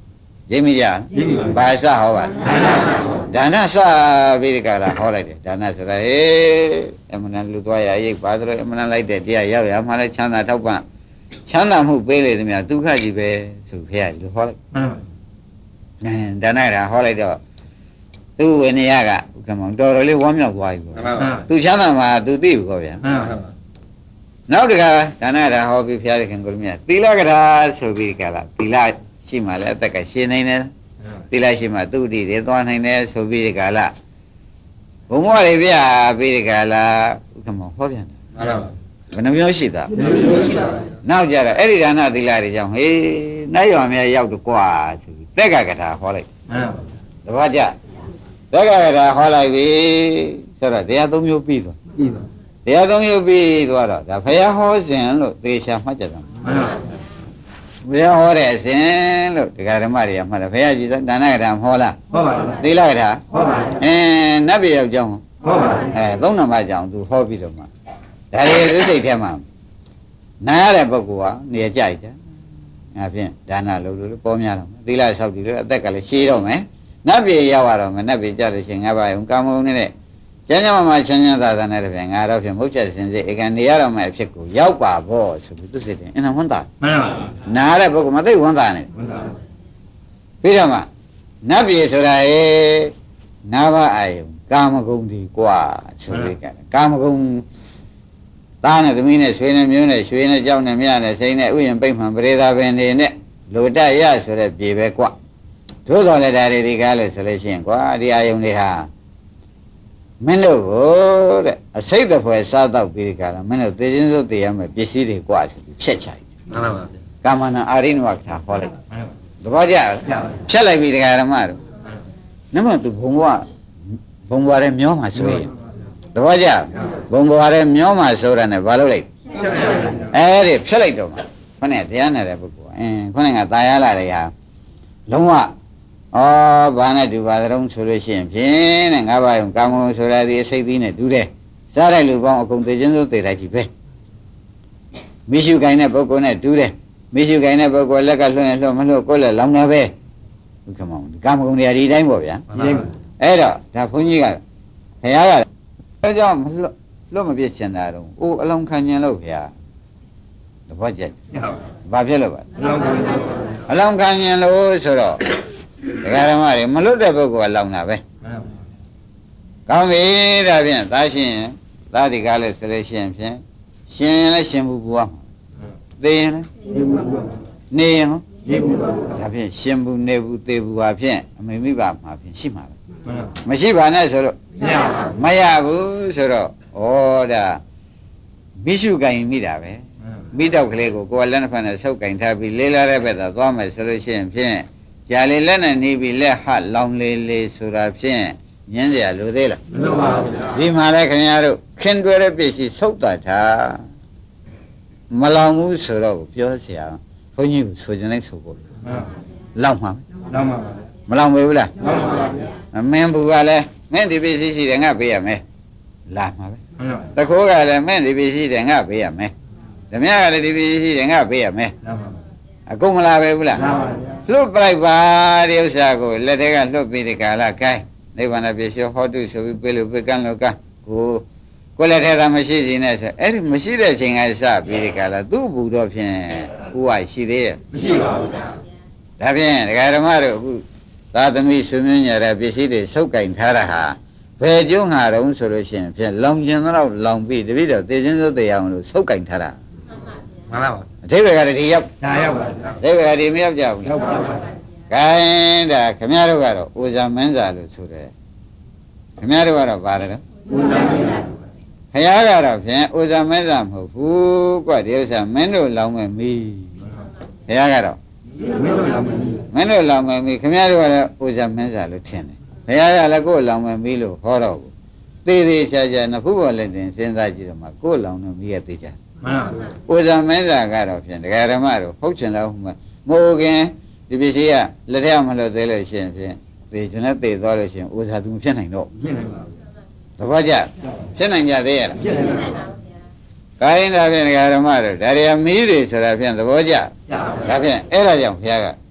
ရိပ်မိကြဘာစဟောပါဒါနစပြီးဒီကလာဟောလိုက်တယ်ဒါနဆိုတာဟေးအမှန်လူသွားရရိပ်ပါဆိုတော့အမှန်လိုက်တဲ့တရားရောက်ရမှလည်းချမ်းသာထောက်ပံ့ချမ်းသာမှုပေးလေသမျှဒုက္ခကြီးပဲဆိုဖះလူဟောလိုက်အဲဒါနကဟောလိုက်တော့သူ့ဝိနည်းကဥက္ကမောင်တော်တော်လေးဝမ်းမြောက်သွားပြီပေါ့သူချမ်းသာမှာသူသိဘူးပေါ့ဗျာနောက်တခါဒါနကဟောပြီးဖះခင်ကိုမြတ်သီလကထာဆိုပြီးကလာသီလရှိမှလည်းအသက်ကရှင်းနေတယ်သီလရှိမှသူ့တည်တွေသွားနိုင်တယ်ဆိုပြီးဒီကလာဘုံဘွားတွေပြပြီးဒီကလာဥက္ကမောင်ဟောပြန်တယ်မှန်ပါပါဘယ်နှမျိုးရှိတာနောက်ကြတော့အဲ့ဒီဒါနသီလတွေကြောင့်ဟေးနိုင်ရောင်များရောက်တော့ကွာဆိုပြီးသက်ကကထာဟောလိုက်တပည့်ကြသက်ကကထာဟောလိုက်ပြီဆိုတော့တရားသုံးမျိုးပြီးသွားတရားသုံးမျိုးပြီးသွားတော့ဒါဘုရားဟောစဉ်လို့သေချာမှတ်ကြတယ်ဘုရားဟောတဲ့အစဉ်လို့တရားဓမ္မတွေကမှတ်တယ်ဘုရားကြည်ဒါနကထာဟောလားဟောပါဘူးသီလကထာဟောပါဘူးအင်းနတ်ပြည်ရောက်ကြောင်းဟောပါဘူးအဲသုံးနံပါတ်ကြောင်းသူဟောပြီးတော့မှဒါတွေသူစိတ်ထဲမှာနားရတဲ့ပုဂ္ဂိုလ်ကနေရာကြိုက်တယ်။အဲဖြင့်ဒါနလုပ်လို့ပေါ်များတော့သီလဆောက်တည်လို့အသက်ကလည်းရှည်တော့မယ်။နတ်ပြည်ရောက်ရတော့မယ်နတ်ပြည်ကြလို့ရှိရင်ငါးပါးယုံကာမဂုဏ်နဲ့ကျမ်းကျမ်းမာမာချမ်းချမ်းသာသာနဲ့တည်းငါတော့ဖြင့်မုတ်ချက်စင်စစ်ဧကနေရတော့မယ်အဖြစ်ကိုရောက်ပါဖို့ဆိုပြီးသူစိတ်ထဲအင်းဝန်းတာမှန်ပါပါနားရတဲ့ပုဂ္ဂိုလ်မသိဝန်းတာနဲ့ဝန်းတာပြီးတော့မှနတ်ပြည်ဆိုတာရေနာဘအာယုံကာမဂုဏ်ဒီกว่าဆိုပြီးကကာမဂုဏ်သားနဲ့သမီးနဲ့ဆွေနဲ့မျိုးနဲ့ရွှေနဲ့ကြောက်နဲ့မြနဲ့စိန်နဲ့ဥယျာဉ်ပိတ်မှန်ပရိသာပင်တွေနဲ့လိုတရဆိုတဲ့ပြေပဲကွသို့တော်လည်းဒါတွေဒီကားလို့ဆိုလို့ရှိရင်ကွာဒီအာယုန်တွေဟာမင်းတို့ကိုတဲ့အစိတ်တဖွဲစားတော့ပြီးဒီကားလားမင်းတို့သေခြင်းစိုးသေရမယ်ပစ္စည်းတွေကွဆိုပြီးဖြတ်ချလိုက်မှန်ပါပါကာမနာအာရိနဝကထာဟောလိုက်တပည့်ကြဖြတ်လိုက်ပြီးဒီကားဓမ္မတို့နမသူဘုံဘဝဘုံဘဝရဲ့မျောမှာဆိုရင်တပည့်ကြဘုံဘဝရဲ့မျောမှာဆိုတာနဲ့ဘာလုပ်လိုက်အဲ့ဒီဖြတ်လိုက်တော့မှခொနဲ့တရားနဲ့တဲ့ပုဂ္ဂိုလ်အင်းခொနဲ့ကตายရလာတဲ့ဟာလုံးဝဩဘာနဲ့တူပါသတုံးဆိုလို့ရှိရင်ဖြင့်တဲ့ငါးပါးယုံကာမဂုဏ်ဆိုတာဒီအစိတ်သီးနဲ့တူတယ်စားတဲ့လူပေါင်းအကုန်သိချင်းစိုးသိတာကြီးပဲမိရှုကိုင်တဲ့ပုဂ္ဂိုလ်နဲ့တူတယ်မိရှုကိုင်တဲ့ပုဂ္ဂိုလ်လက်ကလွှင့်ရင်လွှတ်မလွှတ်ကိုယ်လည်းလောင်နေပဲဘုခမောင်ကာမဂုဏ်တွေဒီတိုင်းပေါ့ဗျာအဲ့တော့ဒါဘုန်းကြီးကဘုရားကအဲကြောင့်မလွတ်လွတ်မပြစ်ချင်တာတော့အိုးအလုံးခံခြင်းလို့ဗျာတပတ်ကြိုက်ဘာဖြစ်လို့ပါအလုံးခံခြင်းလို့ဆိုတော့ဒကာဓမ္မတွေမလွတ်တဲ့ပုဂ္ဂိုလ်ကလောင်တာပဲကောင်းပြီဒါဖြင့်သားရှင်သားဒီကားလို့ဆိုလို့ရှိရင်ဖြင့်ရှင်ရင်လည်းရှင်ဘူးဘူးอ่ะသေရင်လည်းနေရင်ဟောနေဘူးဒါဖြင့်ရှင်ဘူးနေဘူးသေဘူးပါဖြင့်အမေမိဘမှာဖြင့်ရှိမှာပဲမရှိပါနဲ့ဆိုတော့မရဘူးဆိုတော့ဩဒါမိရှုကင်မိတာပဲမိတော့ကလေးကိုကိုယ်လက်နှစ်ဖက်နဲ့ဆုပ်ကင်ထားပြီးလေးလာတဲ့ဘက်သာသွားမယ်ဆိုလို့ရှိရင်ဖြင့်ကြာလေလက်နဲ့နေပြီးလက်ဟလောင်လေလေဆိုတာဖြင့်ညင်းเสียလိုသေးလားမလိုပါဘူးဒီမှာလဲခင်ဗျားတို့ခင်တွဲတဲ့ပစ္စည်းဆုပ်တာထားမလောင်ဘူးဆိုတော့ပြောเสียဘုန်းကြီးကဆိုကြလိုက်ဆိုဖို့လောင်မှာလောင်မှာမလောင်ဘူးလားလောင်ပါဘူးမင်းဘူးကလည်းမင်းဒီပစ္စည်းရှိတယ်ငါပေးရမယ်လာမှာပဲတခိုးကလည်းမင်းဒီပစ္စည်းတယ်ငါပေးရမယ်ဓမြကလည်းဒီပစ္စည်းရှိတယ်ငါပေးရမယ်အကုန်မလာပဲဘူးလားလွတ်ပလိုက်ပါဒီဥစ္စာကိုလက်ထဲကလွတ်ပြီးဒီကာလကိုင်းနိဗ္ဗာန်ပစ္စည်းဟောတုဆိုပြီးပြေလို့ပြေကန်းလို့ကကိုကိုလက်ထဲကမရှိစီနဲ့ဆိုအဲ့ဒီမရှိတဲ့ချိန်ကစပြီးဒီကာလသူ့ဘူးတော့ဖြင့်ဥဝရှိသေးရဲ့မရှိပါဘူးဒါဖြင့်ဒကာဓမ္မတို့အခုသာသမီဆွေမျိုးညာတဲ့ပစ္စည်းတွေဆုပ်ကင်ထားတာဟာဘယ်ကျုံးဟာတုံးဆိုလို့ရှိရင်ဖြင့်လောင်ကျင်တော့လောင်ပြီးတပိတော့သေခြင်းစိုးသေအောင်လို့ဆုပ်ကင်ထားတာမှန်ပါပါအထိပ္ပယ်ကတည်းရောက်ဒါရောက်ပါဗျာအထိပ္ပယ်ကတည်းမရောက်ကြဘူးရောက်ပါပါဂိုင်းဒါခမရတို့ကတော့အိုဇာမင်းစာလို့ဆိုတယ်ခမရတို့ကတော့ပါတယ်နော်အိုဇာမင်းစာခရကတော့ဖြင့်အိုဇာမင်းစာမဟုတ်ဘူးကွဒီဥစ္စာမင်းတို့လောင်မဲ့မီးခရကတော့မင်းတို့လောင်မဲ့မီးမင်းတို့လောင်မဲ့မီးခမရတို့ကလည်းအိုဇာမင်းစာလို့ထင်တယ်ခရကလည်းကိုယ်လောင်မဲ့မီးလို့ဟောတော့ဘူးသေးသေးချာချာနှစ်ဖူးပေါ်လက်တင်စဉ်းစားကြည့်တော့မှကိုယ်လောင်တဲ့မီးရဲ့သေးချာမှန်ပါဘူးဥဇာမင်းစာကတော့ဖြင့်ဒကာဓမ္မတို့ဟုတ်ချင်တော့မှမိုးခင်ဒီပစ္စည်းကလက်ထက်မလို့သေးလို့ရှိရင်ဖြင့်သေကျွန်တော်သေသွားလို့ရှိရင်ဥဇာသူမဖြစ်နိုင်တော့ဖြစ်နိုင်ပါဘူးတပည့်ကြဖြစ်နိုင်ကြသေးရဲ့လားဖြစ်နိုင်ပါဘူးကိုင်းဒါဖြင့်ဒကာဓမ္မတို့ဒါရီမီးတွေဆိုတာဖြင့်သဘောကျဒါဖြင့်အဲ့ဒါကြောင့်ဘုရားက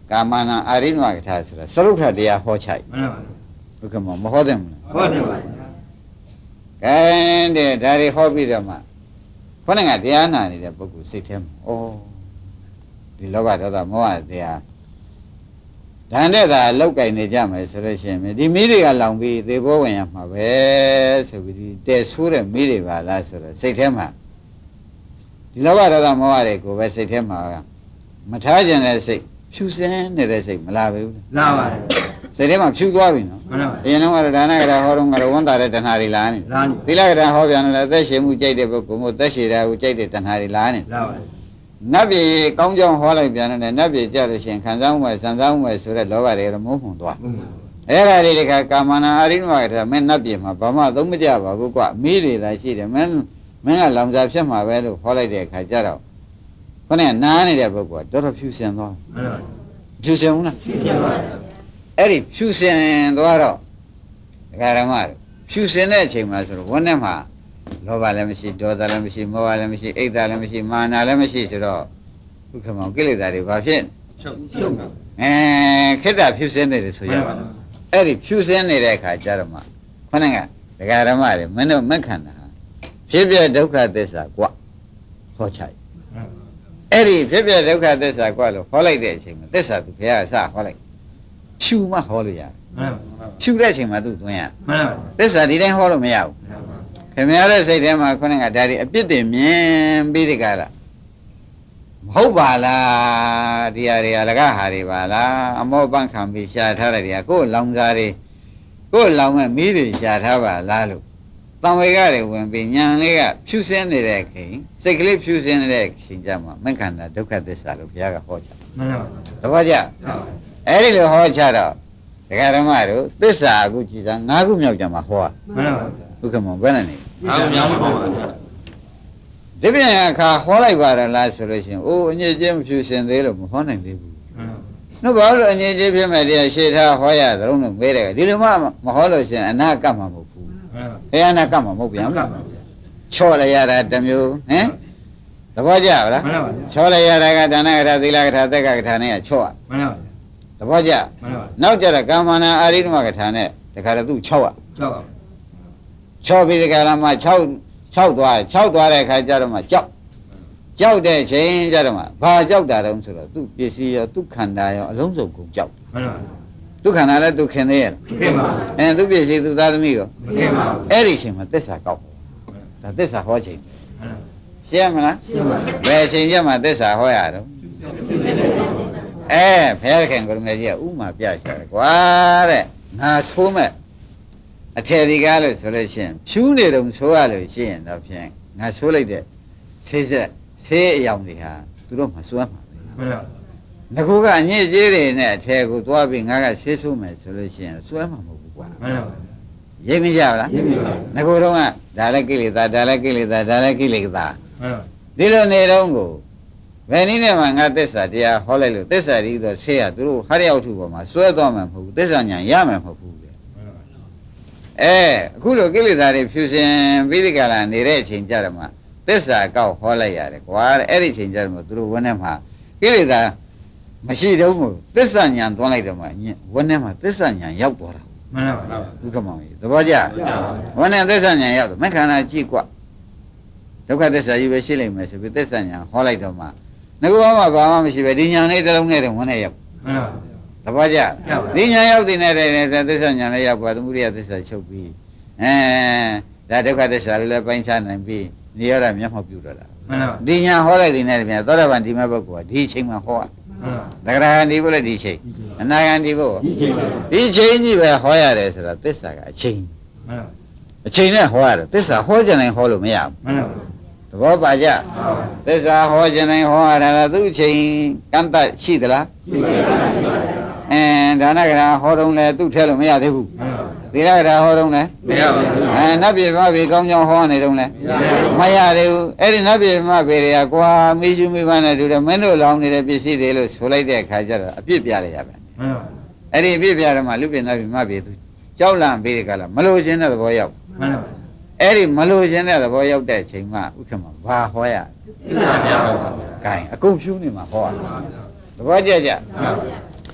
ကာမနာအာရိနဝကထာဆိုတာသရုပ်ထတရားဟောချိုက်မှန်ပါဘုကမမဟောတယ်မလားဟောတယ်ပါဗျာကဲတဲ့ဒါတွေဟောပြီးတော့မှခေါင်းကတရားနာနေတဲ့ပုဂ္ဂိုလ်စိတ်ထဲမှာဩဒီလောဘဒေါသမောဟတရားဓာန်တဲ့သာလောက်ကင်နေကြမယ်ဆိုလို့ရှိရင်ဒီမိတွေကလောင်ပြီးသေဘောဝင်ရမှာပဲဆိုပြီးဒီတဲဆိုးတဲ့မိတွေပါလားဆိုတော့စိတ်ထဲမှာဒီလောဘဒေါသမောဟတွေကိုပဲစိတ်ထဲမှာမထားခြင်းတဲ့စိတ်ဖြူစင်းနေတဲ့စိတ်မလာဘူးလာပါတယ်စိတ်ထဲမှာဖြူသွားပြီနော်မှန်ပါအရင်တော့ဒါနကရာဟောတော့ကတော့ဝန်တာတဲ့တဏှာတွေလာနေလာနေသီလကရာဟောပြန်တယ်အသက်ရှင်မှုကြိုက်တဲ့ပုဂ္ဂိုလ်မျိုးသက်ရှင်တာကိုကြိုက်တဲ့တဏှာတွေလာနေလာပါတယ်နတ်ပြည်ကောင်းကြောင်းဟောလိုက်ပြန်တယ်နတ်ပြည်ကြလို့ရှိရင်ခံစားမှုပဲစံစားမှုပဲဆိုတဲ့လောဘတွေကတော့မုန်းမှုသွားအဲ့ဒါတွေတခါကာမနာအာရိနဝကထာမင်းနတ်ပြည်မှာဘာမှသုံးမကြပါဘူးကွမိတွေသာရှိတယ်မင်းမင်းကလောင်စာဖြစ်မှာပဲလို့ဟောလိုက်တဲ့အခါကျတော့ခொနဲ့နားနေတဲ့ပုဂ္ဂိုလ်ကတော်တော်ဖြူစင်သွားဖြူစင်ဘူးလားဖြူစင်ပါအဲ့ဒီဖြူစင်သွားတော့ဒကာရမတို့ဖြူစင်တဲ့အချိန်မှာဆိုတော့ဝန်းထဲမှာလောဘလည်းမရှိဒေါသလည်းမရှိမောဟလည်းမရှိအိတ်သာလည်းမရှိမာနလည်းမရှိဆိုတော့ဘုခမောင်ကိလေသာတွေဘာဖြစ်ချုပ်ချုပ်အဲခိတ္တဖြူစင်နေတယ်ဆိုရပါအဲ့ဒီဖြူစင်နေတဲ့အခါကျတော့မှခொနဲ့ကဒကာရမတွေမင်းတို့မက်ခန္ဓာဖြစ်ပြဒုက္ခသစ္စာကွဟောချိုက်အဲ့ဒီဖြစ်ပြဒုက္ခသစ္စာကွလို့ဟောလိုက်တဲ့အချိန်မှာသစ္စာသူဘုရားကစဟောလိုက်ဖြူမှဟောလို့ရတယ်ဖြူတဲ့အချိန်မှာသူသွင်းရမှန်ပါသစ္စာဒီတိုင်းဟောလို့မရဘူးခင်ဗျားရဲ့စိတ်ထဲမှာခொနဲ့ကဒါဒီအပြစ်တင်မြင်ပြီးဒီကလားမဟုတ်ပါလားဒီဟာတွေအလကဟာတွေပါလားအမောပန့်ခံပြီးရှာထားတဲ့တွေကကိုယ်လောင်စားတွေကိုယ်လောင်မဲ့မီးတွေရှာထားပါလားလို့တံဝေကတွေဝင်ပြီးညာလေးကဖြူစင်းနေတဲ့ခင်စိတ်ကလေးဖြူစင်းနေတဲ့ခင်ကြမှာမက္ခန္ဓာဒုက္ခသစ္စာလို့ဘုရားကဟောချမှန်ပါပါသဘောကျအဲ့ဒီလိုဟောချတော့ဒကာဓမ္မတို့သစ္စာအခုကြည်စား၅ခုမြောက်ကြမှာဟောမှန်ပါပါဘုက္ခမောဘယ်နဲ့နေ၅ခုမြောက်ဟောပါဗျာဒီပြန်အခါဟောလိုက်ပါတော့လားဆိုလို့ရှိရင်အိုးအညစ်အကြေးမဖြူစင်သေးလို့မဟောနိုင်သေးဘူးနှုတ်ဘာလို့အညစ်အကြေးဖြစ်မဲ့တရားရှေ့ထားဟောရသလုံးလို့မေးတယ်ဒီလိုမှမဟောလို့ရှိရင်အနာကပ်မှာမဟုတ်ဘူးဘယ်အနာကပ်မှာမဟုတ်ပြန်ဘူးချော့လိုက်ရတာတစ်မျိုးဟင်သဘောကျပါလားချော့လိုက်ရတာကဒါနကထာသီလကထာသက်ကကထာနဲ့ချော့မှန်ပါသဘောကျနောက်ကြတော့ကာမနာအာရိနဝကထာနဲ့တခါတော့သူ့ချော့ချော့ချော့ပြီးဒီကလာမှ6 6သွား6သွားတဲ့အခါကျတော့မှကြောက်ကြောက်တဲ့ချိန်ကျတော့မှဘာကြောက်တာတုံးဆိုတော့သူ့ပစ္စည်းရောသူ့ခန္ဓာရောအလုံးစုံကုန်ကြောက်မှန်ပါသူ့ခန္ဓာလည်းသူခင်သေးရဲ့ခင်ပါအဲသူ့ပစ္စည်းသူ့သားသမီးရောမခင်ပါဘူးအဲ့ဒီချိန်မှာသစ္စာကောက်ဒါသစ္စာဟောချိန်ရှင်းမလားရှင်းပါပြီဘယ်ချိန်ကျမှသစ္စာဟောရတော့အဲဘုရားခင်ကိုရမေကြီးကဥမာပြရှာတယ်ကွာတဲ့ငါဆိုးမဲ့အထယ်ဒီကားလို့ဆိုလို့ရှိရင်ဖြူးနေတုံဆိုရလို့ရှိရင်တော့ဖြင့်ငါဆိုးလိုက်တဲ့ဆေးဆက်ဆေးအယောင်တွေဟာသူတို့မှစွမ်းမှာမှန်ပါငါကအညစ်အကြေးတွေနဲ့အထယ်ကိုသွားပြီးငါကဆေးဆိုးမယ်ဆိုလို့ရှိရင်စွမ်းမှာမဟုတ်ဘူးကွာမှန်ပါရိပ်မကြဘူးလားရိပ်ပါဘူးငါကတော့ကဒါလည်းကိလေသာဒါလည်းကိလေသာဒါလည်းကိလေသာမှန်ပါဒီလိုနေတော့ကိုဘယ်နည်းနဲ့မှငါသစ္စာတရားဟောလိုက်လို့သစ္စာရီးသောဆေးရသူတို့ဟာရရောက်ထုပေါ်မှာစွဲသွားမှာမဟုတ်ဘူးသစ္စာညာရမှာမဟုတ်ဘူးလေအဲအခုလိုကိလေသာတွေဖြူစင်ပြီးဒီကလာနေတဲ့အချိန်ကြတော့မှသစ္စာကောက်ဟောလိုက်ရတယ်ကွာအဲ့ဒီချိန်ကြတော့မှသူတို့ဝန်းထဲမှာကိလေသာမရှိတော့ဘူးသစ္စာညာသွန်းလိုက်တော့မှဝန်းထဲမှာသစ္စာညာရောက်သွားတာမှန်ပါပါဘုကမောင်ကြီးသဘောကျဝန်းထဲသစ္စာညာရောက်တော့မက္ခဏာကြည့်ကွဒုက္ခသစ္စာကြီးပဲရှိလိမ့်မယ်ဆိုပြီးသစ္စာညာဟောလိုက်တော့မှငါကဘာမှဘာမှမရှိပဲဒီညာလေးတစ်လုံးနဲ့တော့ဝန်းထဲရောက်မှန်ပါသဘောကျဒီညာရောက်တဲ့နဲ့သစ္စာညာလည်းရောက်ပါသမုဒိယသစ္စာချုပ်ပြီးအဲဒါဒုက္ခသစ္စာလည်းပိုင်းခြားနိုင်ပြီးနေရတာမျက်မှောက်ပြုတော့တာမှန်ပါဒီညာဟောလိုက်တဲ့နဲ့ပြန်သောတာပန်ဒီမဲ့ဘုရားဒီအချိန်မှာဟောသက္ကရာဒီဘုလည်းဒီချိန်အနာဂံဒီဘုဒီချိန်ကြီးပဲဟောရတယ်ဆိုတော့သစ္စာကအချိန်မှန်ပါအချိန်နဲ့ဟောရတယ်သစ္စာဟောကြနိုင်ဟောလို့မရဘူးမှန်ပါသဘောပါကြသစ္စာဟောကြနိုင်ဟောရတာသူအချိန်ကန့်တတ်ရှိသလားရှိပါဘူးအဲဒါနကရာဟောတော့လဲသူ့ထဲလို့မရသေးဘူးသီလကရာဟောတော့လဲမရပါဘူးအဲနတ်ပြည်မပြည်ကောင်းကြောင်းဟောနေတော့လဲမရသေးဘူးအဲ့ဒီနတ်ပြည်မပြည်တွေကကွာမိရှုမိဘနဲ့တူတယ်မင်းတို့လောင်းနေတဲ့ပစ္စည်းတွေလို့ဆိုလိုက်တဲ့အခါကျတော့အပြစ်ပြလိုက်ရပဲအဲ့ဒီအပြစ်ပြတော့မှလူပြည်နတ်ပြည်မပြည်သူကြောက်လန့်ပြီးဒီကလာမလို့ခြင်းတဲ့သဘောရောက်မှန်ပါအဲ့ဒီမလို့ခြင်းတဲ့သဘောရောက်တဲ့အချိန်မှဥက္ကမဘာဟောရသစ္စာပြပါဘုရား gain အကုန်ဖြူးနေမှာဟောရသဘောကျကြ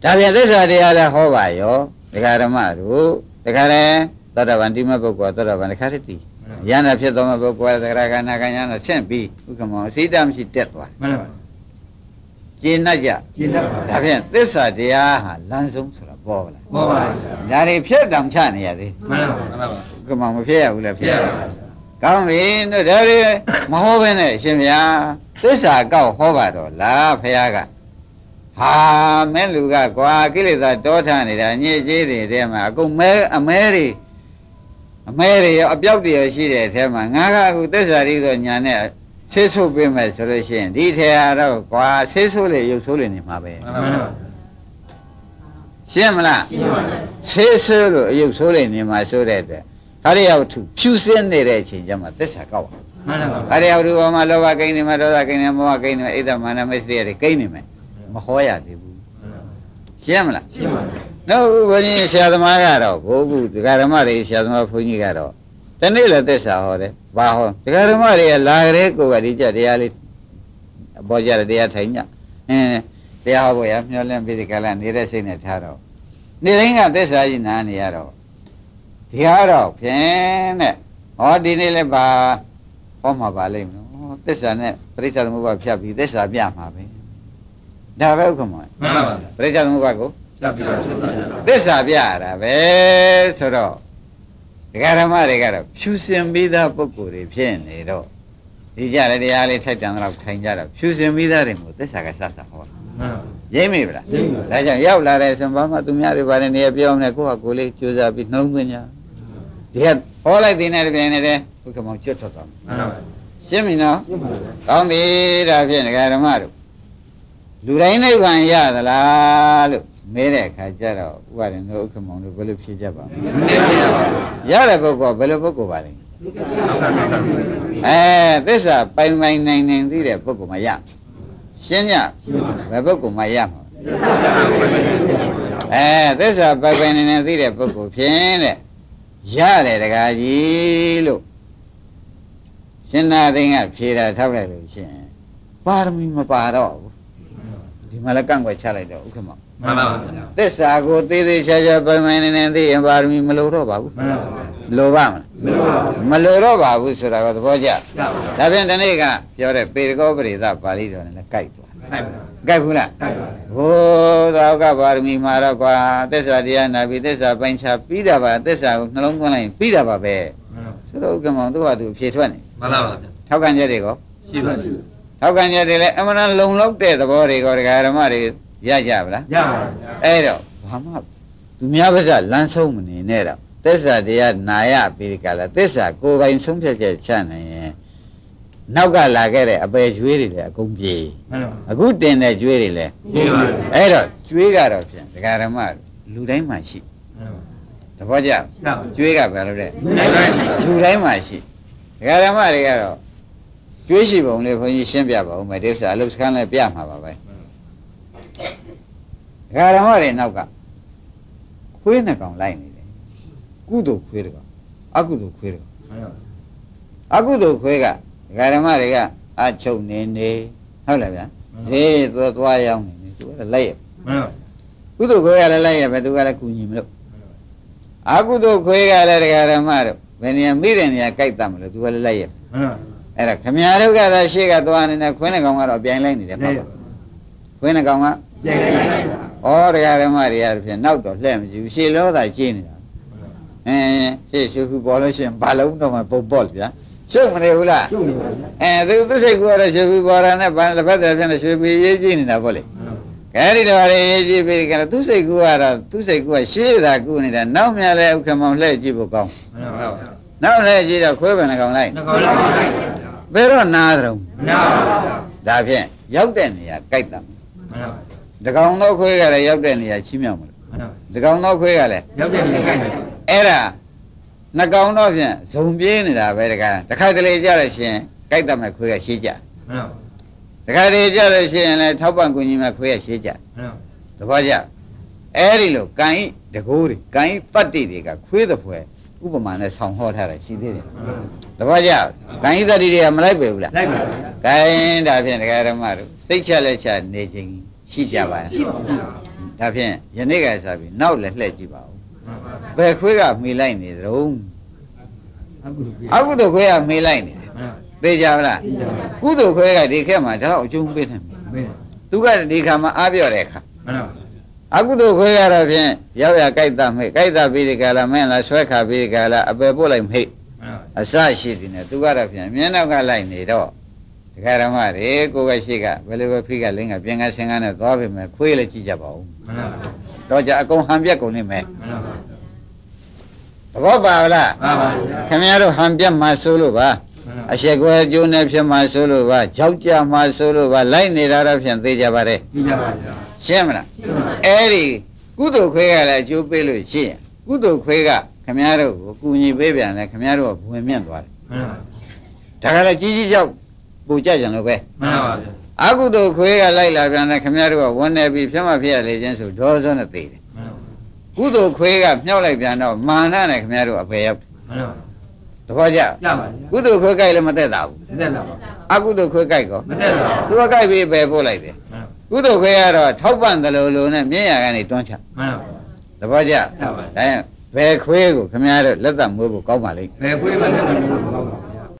ဒါပြန်သစ္စာတရားလည်းဟောပါရောဒကာဓမ္မတို့ဒကာလည်းသောတာပန်တိမပုဂ္ဂိုလ်သောတာပန်တစ်ခါတည်းတည်ယန္တာဖြစ်သောပုဂ္ဂိုလ်သရဂနာကညာနဲ့ဆင့်ပြီးဥက္ကမောအစိတမရှိတက်သွားမှန်ပါပါကျင့်တတ်ကြကျင့်တတ်ပါဒါဖြင့်သစ္စာတရားဟာလမ်းဆုံးဆိုတာပေါ်လာပေါ်ပါဗျာဒါတွေဖြစ်တောင်ချနေရသေးမှန်ပါပါမှန်ပါဥက္ကမောမဖြစ်ရဘူးလားဖြစ်ရပါကောင်းပြီတို့ဒါတွေမဟောဘဲနဲ့ရှင်ဗျာသစ္စာကောက်ဟောပါတော့လားဖခင်ကဟာမဲလူကကွာကိလေသာတောထနေတာညစ်ကြေးတွေထဲမှာအကုန်မဲအမဲတွေအမဲတွေရောအပြောက်တွေရောရှိတဲ့အထဲမှာငါကအခုသစ္စာရိသောညာနဲ့ဆေးဆုပ်ပေးမယ်ဆိုလို့ရှိရင်ဒီထဲကတော့ကွာဆေးဆုပ်လေရုပ်ဆိုးလေနေမှာပဲရှင်းမလားရှင်းပါပြီဆေးဆုပ်လို့အယုတ်ဆိုးလေနေမှာဆိုတဲ့အတွက်ဟာရရောက်သူဖြူစင်းနေတဲ့အချိန်ကျမှသစ္စာကောက်ပါမှန်ပါပါဟာရရောက်သူပေါ်မှာလောဘကိန်းနေမှာဒေါသကိန်းနေမောဟကိန်းနေမှာဣဒ္ဓမာနမစ္စရိယတွေကိန်းနေမယ်မဟောရသေးဘူးရှင်းမလားရှင်းပါပြီနောက်ဘုန်းကြီးဆရာသမားကတော့ဘိုးဘူးဒကာဓမ္မတွေဆရာသမားဘုန်းကြီးကတော့တနေ့လည်းသစ္စာဟောတယ်ဘာဟောဒကာဓမ္မတွေကလာကြတဲ့ကိုယ်ကဒီကြတရားလေးပေါ်ကြတဲ့တရားထိုင်ညအင်းတရားဟောဖို့ရမျောလင့်ပြီးဒီကလာနေတဲ့စိတ်နဲ့ထားတော့နေတိုင်းကသစ္စာကြီးနားနေရတော့ဒီဟာတော့ဖြင့်တဲ့ဟောဒီနေ့လည်းပါဟောမှာပါလိမ့်မယ်နော်သစ္စာနဲ့ပရိစ္ဆေသမုပ္ပါဖြတ်ပြီးသစ္စာပြမှာပဲဒါပဲဥက္ကမောမှန်ပါပါပရိစ္ဆေသမုပ္ပါကိုဖြတ်ပြီးသစ္စာပြရတာပဲဆိုတော့ဒကာဓမ္မတွေကတော့ဖြူစင်ပြီးသားပုဂ္ဂိုလ်တွေဖြစ်နေတော့ဒီကြတဲ့တရားလေးထိုက်တန်တော့ထိုင်ကြတော့ဖြူစင်ပြီးသားတွေမို့သစ္စာကစစဟောရိမ့်မိဗလားဒါကြောင့်ရောက်လာတဲ့ဆိုဘာမှသူများတွေပါတဲ့နေရာပြောနေကိုယ့်ဟာကိုယ်လေးကြိုးစားပြီးနှလုံးသွင်းကြဒီကဟောလိုက်တဲ့နဲ့တပြိုင်နက်တည်းဘုက္ကမောင်ကျွတ်ထွက်သွားမှန်ပါပါရှင်းပြီနော်ကောင်းပြီဒါဖြင့်ဒကာဓမ္မတို့လူတိုင်းနိဗ္ဗာန်ရသလားလို့မဲတဲ့အခါကျတော့ဥပါရင်တို့ဥက္ကမောင်တို့ဘယ်လိုဖြေကြပါ့မလဲရတဲ့ပုဂ္ဂိုလ်ဘယ်လိုပုဂ္ဂိုလ်ပါလဲအဲသစ္စာပိုင်ပိုင်နိုင်နိုင်သိတဲ့ပုဂ္ဂိုလ်မှရရှင်းညဘယ်ပုဂ္ဂိုလ်မှရမှာအဲသစ္စာပိုင်ပိုင်နိုင်နိုင်သိတဲ့ပုဂ္ဂိုလ်ဖြင့်တဲ့ရတယ်တကားကြီးလို့ရှင်နာသိင်္ဂဖြေတာထောက်လိုက်လို့ရှင်ပါရမီမပါတော့ဘူးဒီမှာလည်းကန့်ကွက်ချလိုက်တော့ဥက္ကမောင်မှန်ပါပါသစ္စာကိုသေးသေးချာချာပိုင်ပိုင်နေနေသိရင်ပါရမီမလိုတော့ပါဘူးမှန်ပါပါလိုပါမလားမလိုတော့ပါဘူးဆိုတာကသဘောကျဒါဖြင့်ဒီနေ့ကပြောတဲ့ပေရကောပရိသပါဠိတော်နဲ့လည်းကြိုက်သွားကြိုက်ဘူးလားကြိုက်ပါဘိုးသောကပါရမီမှာတော့ကွာသစ္စာတရားနာပြီးသစ္စာပိုင်ချပြီးတာပါသစ္စာကိုနှလုံးသွင်းလိုက်ရင်ပြီးတာပါပဲဆိုတော့ဥက္ကမောင်သူ့ဟာသူဖြေထွက်နေမှန်ပါပါထောက်ခံချက်တွေကိုရှိပါရှိထောက်ခံချက်တွေလည်းအမှန်လုံလောက်တဲ့သဘောတွေကိုဒကာဓမ္မတွေရကြပါလားရပါပါအဲ့တော့ဘာမှသူများပါးစလမ်းဆုံးမနေနဲ့တော့သစ္စာတရားနာရပြီးကြလားသစ္စာကိုယ်ပိုင်ဆုံးဖြတ်ချက်ချနိုင်ရင်နောက်ကလာခဲ့တဲ့အပယ်ကျွေးတွေလည်းအကုန်ပြေအခုတင်တဲ့ကျွေးတွေလည်းပြေပါအဲ့တော့ကျွေးကတော့ဖြင့်ဒကာဓမ္မလူတိုင်းမှာရှိသဘောကျကျွေးကဘယ်လိုလဲလူတိုင်းမှာရှိဒကာဓမ္မတွေကတော့ကျွေးရှိပုံလေးဘုန်းကြီးရှင်းပြပါဦးမယ်ဒီဥစ္စာအလုစခန်းလည်းပြမှာပါပဲဒကာဓမ္မတွေနောက်ကခွေးနှစ်ကောင်လိုက်နေတယ်ကုသိုလ်ခွေးတကောင်အကုသိုလ်ခွေးတကောင်အကုသိုလ်ခွေးကဒကာဓမ္မတွေကအချုပ်နေနေဟုတ်လားဗျာဈေးသွားသွားရောက်နေနေသူကလိုက်ရကုသိုလ်ခွေးကလည်းလိုက်ရပဲသူကလည်းကုညီမလို့အကုသိုလ်ခွေးကလည်းဒကာဓမ္မတို့ဘယ်နေရာမိတဲ့နေရာကြိုက်တတ်မလို့သူကလည်းလိုက်ရအဲ့ဒါခမည်းတော်ကသာရှေ့ကသွားနေတဲ့ခွင်းနှကောင်ကတော့ပြန်လိုက်နေတယ်ပေါ့ခွင်းနှကောင်ကပြန်လိုက်ဩတရားဓမ္မတွေရဖြင့်နောက်တော့လှည့်မကြည့်ဘူးရှေ့လောသာကျင်းနေတာအင်းရှေ့ရှုပ်ခုပေါ်လို့ရှိရင်ဘာလုံးတော့မှပုံပေါ့ဗျာရှုပ်မနေဘူးလားရှုပ်နေပါဗျာအဲသူသူစိတ်ကူကတော့ရှုပ်ခုပေါ်တာနဲ့ဘာတစ်ဖက်တည်းဖြင့်ရှုပ်ပြီးရေးကြည့်နေတာပေါ့လေကဲဒီတော့ရေးကြည့်ပြီးကြတော့သူစိတ်ကူကတော့သူစိတ်ကူကရှေ့သာကူနေတာနောက်မြလည်းဥက္ကမောင်လှည့်ကြည့်ဖို့ကောင်းမှန်ပါဗျာနောက်လှည့်ကြည့်တော့ခွေးပင်နှကောင်လိုက်နှကောင်လိုက်ဘယ်တော့နားကြုံနားပါဒါဖြင့်ရောက်တဲ့နေရာကြိုက်တာမှန်ပါတကောင်သောခွေးကလည်းရောက်တဲ့နေရာချီးမြှောက်မလို့တကောင်သောခွေးကလည်းရောက်တဲ့နေရာကြိုက်တယ်အဲ့ဒါနှကောင်တော့ဖြင့်ဇုံပြေးနေတာပဲတခါတခါတလေကြလို့ရှိရင်ကြိုက်တတ်မဲ့ခွေးကရှေးကြမှန်ပါတခါတလေကြလို့ရှိရင်လည်းထောက်ပံ့ကူညီမဲ့ခွေးကရှေးကြမှန်ပါသဘောကျအဲ့ဒီလိုကံဤတကိုးတွေကံဤပတ္တိတွေကခွေးတဲ့ဖွဲဥပမာနဲ့ဆောင်ဟောထားတာရှိသေးတယ်တပည့်ကြကံဤတတိတွေကမလိုက်ပေဘူးလားလိုက်ပါဘူးကဲဒါဖြင့်ဒကာဓမ္မတို့စိတ်ချလက်ချနေခြင်းရှိကြပါရဲ့ဒါဒါဖြင့်ယနေ့ကစားပြီးနောက်လည်းလှည့်ကြည့်ပါဦးဘယ်ခွေးကမှီလိုက်နေသလုံးအကုသိုလ်ခွေးကမှီလိုက်နေတယ်သိကြပါလားကုသိုလ်ခွေးကဒီခက်မှာဒါတော့အကျုံးပေးတယ်သူကဒီခါမှာအားပြော့တဲ့ခါအကုသိုလ်ခွေးကတော့ဖြင့်ရောက်ရကြိုက်တာမိတ်ကြိုက်တာပြီးဒီကလာမင်းလားဆွဲခါပြီးဒီကလာအပယ်ပို့လိုက်မိတ်အစရှိတယ်နဲ့သူကတော့ဖြင့်မျက်နောက်ကလိုက်နေတော့ဒကာရမတွေကိုကရှိကဘယ်လိုပဲဖိကလင်းကပြင်ကဆင်ကနဲ့သွားပြီမဲ့ခွေးလည်းကြည့်ကြပါဦးတော့ကြအကုန်ဟန်ပြက်ကုန်နေမယ်သဘောပါလားခင်ဗျားတို့ဟန်ပြက်မှဆိုလို့ပါအရှက်ကွယ်ကျိုးနေဖြစ်မှဆိုလို့ပါကြောက်ကြမှဆိုလို့ပါလိုက်နေတာတော့ဖြင့်သိကြပါတယ်သိကြပါဗျာရှင်းမလားအဲ့ဒီကုသိုလ်ခွေးကလည်းအကျိုးပေးလို့ရှိရင်ကုသိုလ်ခွေးကခင်ဗျားတို့ကိုကူညီပေးပြန်တယ်ခင်ဗျားတို့ကဝင်မြင့်သွားတယ်ဒါကလည်းကြီးကြီးကြောက်ပူကြကြလို့ပဲမှန်ပါဗျာအကုသိုလ်ခွေးကလိုက်လာပြန်တယ်ခင်ဗျားတို့ကဝန်နေပြီးဖြတ်မှဖြစ်ရလေခြင်းဆိုဒေါသနဲ့သိတယ်ကုသိုလ်ခွေးကမြောက်လိုက်ပြန်တော့မာနနဲ့ခင်ဗျားတို့အပေရောက်တယ်မှန်ပါသဘောကျကြပါဗျာကုသိုလ်ခွေးကြိုက်လည်းမသက်သာဘူးမသက်သာပါအကုသိုလ်ခွေးကြိုက်ကောမသက်သာသူကကြိုက်ပြီးပဲပို့လိုက်တယ်ကုသိုလ်ခွေးကတော့ထောက်ပံ့တယ်လို့လို့နဲ့မြင်းရကနေတွန်းချမှန်ပါသဘောကျကြပါဗျာဒါရင်ဘယ်ခွေးကိုခင်ဗျားတို့လက်သက်မွေးဖို့ကောင်းပါလိမ့်ဘယ်ခွေးမှလက်သက်မွေးဖို့ကောင်းပါဗျာ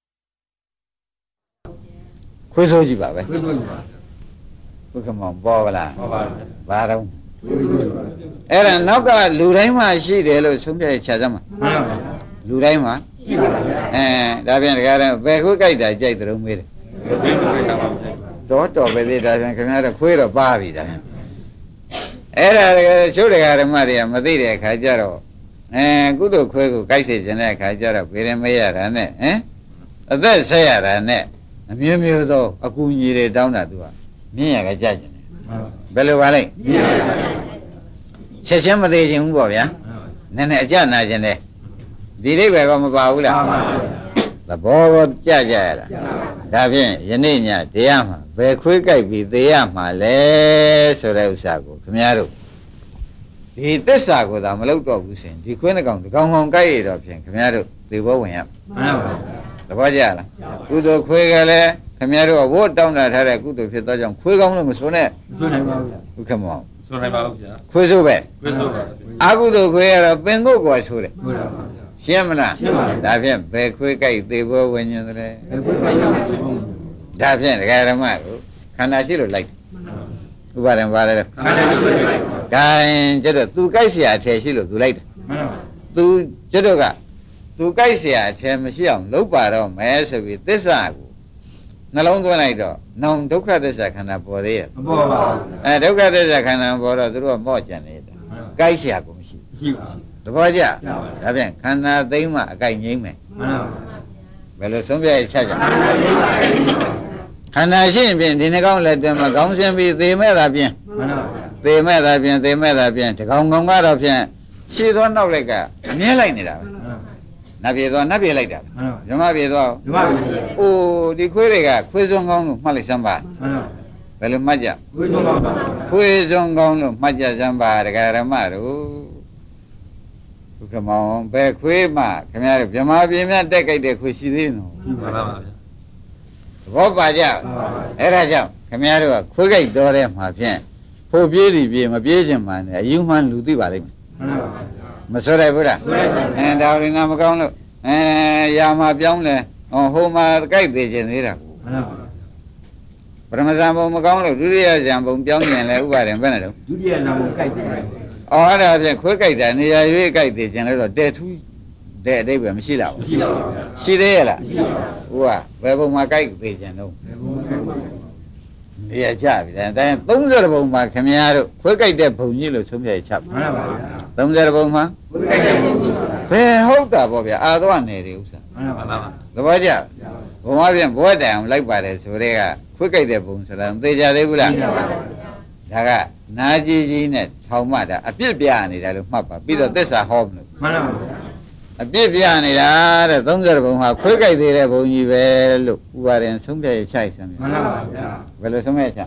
ခွေးဆိုးကြည့်ပါပဲခွေးဆိုးကြည့်ပါဘုကမောင်ပေါ်ပါလားပေါ်ပါဘာတော့အဲ့ဒါနောက်ကလူတိုင်းမှာရှိတယ်လို့ဆုံးဖြတ်ချကြမှာမှန်ပါဗျာလူတိုင်းမှာရှိပါဗျာအဲဒါပြန်တကားတော့ဘယ်ခွေးကြိုက်တာကြိုက်တယ်လို့မေးတယ်တော့တော်ပဲသေးတာပြန်ခင်ဗျားတို့ခွေးတော့ပါပြီဒါအဲ့ဒါချိုးတကားဓမ္မတွေကမသိတဲ့အခါကျတော့အဲကုသိုလ်ခွေးကိုကြိုက်စေခြင်းတဲ့အခါကျတော့ဗေရမေးရတာနဲ့ဟမ်အသက်ဆက်ရတာနဲ့အမျိုးမျိုးသောအကူအညီတွေတောင်းတာသူကမြင်ရကြကြခြင်းဘယ်လိုပါလဲချက်ချင်းမသေးခြင်းဘူးပေါ့ဗျာနည်းနည်းအကြနာခြင်းတဲ့ဒီအိဗယ်ကမပါဘူးလားသဘောကိုကြကြရတာဒါဖြင့်ယနေ့ညတရားမှာဘယ်ခွေးကြိုက်ပြီးသေရမှာလဲဆိုတဲ့ဥစ္စာကိုခင်ဗျားတို့ဒီသစ္စာကိုသာမလုပ်တော့ဘူးရှင်ဒီခွေးနှကောင်ဒီကောင်ကောင်ကြိုက်ရတော့ဖြင့်ခင်ဗျားတို့သေဘောဝင်ရမှန်ပါဗျာသဘောကျလားကုသိုလ်ခွေးကလည်းခင်ဗျားတို့ကဝတ်တောင်းတာထားတဲ့ကုသိုလ်ဖြစ်သောကြောင့်ခွေးကောင်းလို့မဆိုနဲ့မဆိုနိုင်ပါဘူးဗျာဟုတ်ကဲ့မောဆိုနိုင်ပါဘူးဗျာခွေးဆိုးပဲခွေးဆိုးပါအကုသိုလ်ခွေးကတော့ပင်ကိုယ်ကွာဆိုတယ်ဟုတ်ပါပါရှင်းမလားရှင်းပါပြီဒါဖြင့်ဘယ်ခွေးကြိုက်သေးဘောဝิญဉ္ဇတယ်ဘယ်ခွေးကြိုက်သေးဘောဒါဖြင့်ဒကာရမတို့ခန္ဓာရှိလို့လိုက်ဥပါဒံပါလေခန္ဓာရှိလို့လိုက်ဂိုင်းကျတော့သူကြိုက်เสียအထည်ရှိလို့သူလိုက်တယ်မှန်ပါသူကျတော့ကသူကြိုက်เสียအထည်မရှိအောင်လုပ်ပါတော့မယ်ဆိုပြီးသစ္စာကိုနှလုံးသွင်းလိုက်တော့နောင်ဒုက္ခသစ္စာခန္ဓာပေါ်သေးရဲ့မပေါ်ပါဘူးအဲဒုက္ခသစ္စာခန္ဓာပေါ်တော့သူတို့ကမော့ကြံနေတာကြိုက်เสียကိုမရှိမရှိပါဘူးသဘောကျဒါဖြင့်ခန္ဓာသိမ့်မှအကြိုက်ငိမ့်မယ်မှန်ပါဘယ်လိုဆုံးဖြတ်ရချက်ကြခန္ဓာရှိရင်ဖြင့်ဒီနှကောင်းလက်တည်းမှာခေါင်းဆင်းပြီးသေမဲ့တာဖြင့်မှန်ပါသေမဲ့တာဖြင့်သေမဲ့တာဖြင့်ဒီကောင်ကောင်ကတော့ဖြင့်ရှည်သောနောက်လိုက်ကအမြဲလိုက်နေတာပဲနတ်ပြေသွားနတ်ပြေလိုက်တာဓမ္မပြေသွားဓမ္မပြေအိုးဒီခွေးတွေကခွေးစွန်းကောင်းလို့မှတ်လိုက်စမ်းပါဘယ်လိုမှတ်ကြခွေးစွန်းကောင်းပါခွေးစွန်းကောင်းလို့မှတ်ကြစမ်းပါဒကာရမတို့ဘုကမောင်ဘယ်ခွေးမှခင်ဗျားတို့ဗြဟ္မာပြေမြတ်တက်ကြိုက်တဲ့ခွေးရှိသေးနော်ရှိပါပါဗျာဘောပါကြအဲ့ဒါကြောင့်ခင်ဗျားတို့ကခွေးကြိုက်တော်တဲ့မှာဖြင့်ဖို့ပြေးစီပြေးမပြေးခြင်းမှနဲ့အယူမှန်လူသိပါလိမ့်မယ်မဆိုရဘူးလားအဲဒါရင်ကမကောင်းလို့အဲရာမှာပြောင်းလဲဟောဟိုမှာကြိုက်သေးခြင်းသေးတာပရမဇန်ဘုံမကောင်းလို့ဒုတိယဇန်ဘုံပြောင်းရင်လဲဥပါရင်ဘယ်နဲ့တော့ဒုတိယဇန်ဘုံကြိုက်သေးတယ်အော်အဲ့ဒါဖြင့်ခွေးကြိုက်တာနေရာရွေးကြိုက်သေးခြင်းလဲတော့တဲထူးတဲ့အတိတ်ပဲမရှိတော့ဘူးရှိတော့ပါဗျာရှိသေးရဲ့လားရှိပါဘူးဟိုကဘယ်ဘုံမှာကြိုက်သေးခြင်းတော့ဘယ်ဘုံမှာနေရာချပြီဒါတိုင်းသုံးဆယ်ဘုံမှာခင်ဗျားတို့ခွေးကြိုက်တဲ့ဘုံကြီးလို့ဆုံးဖြတ်ချမှန်ပါဗျာသုံးဆယ်ဘုံမှာခွေးကြိုက်တဲ့ဘုံကြီးဘယ်ဟုတ်တာပေါ့ဗျာအာသွားနေတယ်ဥစ္စာမှန်ပါပါသဘောကျဘုံမှာပြန်ဘဝတိုင်အောင်လိုက်ပါတယ်ဆိုတဲ့ကခွေးကြိုက်တဲ့ဘုံဆိုတာသိကြသေးဘူးလားဒါကနာကြီးကြီးနဲ့ထောင်မှတာအပြစ်ပြနေတာလို့မှတ်ပါပြီးတော့သစ္စာဟောမလို့မှန်ပါဗျာအပြစ်ပြနေတာတဲ့သုံးဆယ်ဘုံမှာခွေးကြိုက်သေးတဲ့ဘုံကြီးပဲလို့ဥပါရင်ဆုံးဖြတ်ရချိုက်စမ်းမှန်ပါဗျာဘယ်လိုဆုံးဖြတ်ချ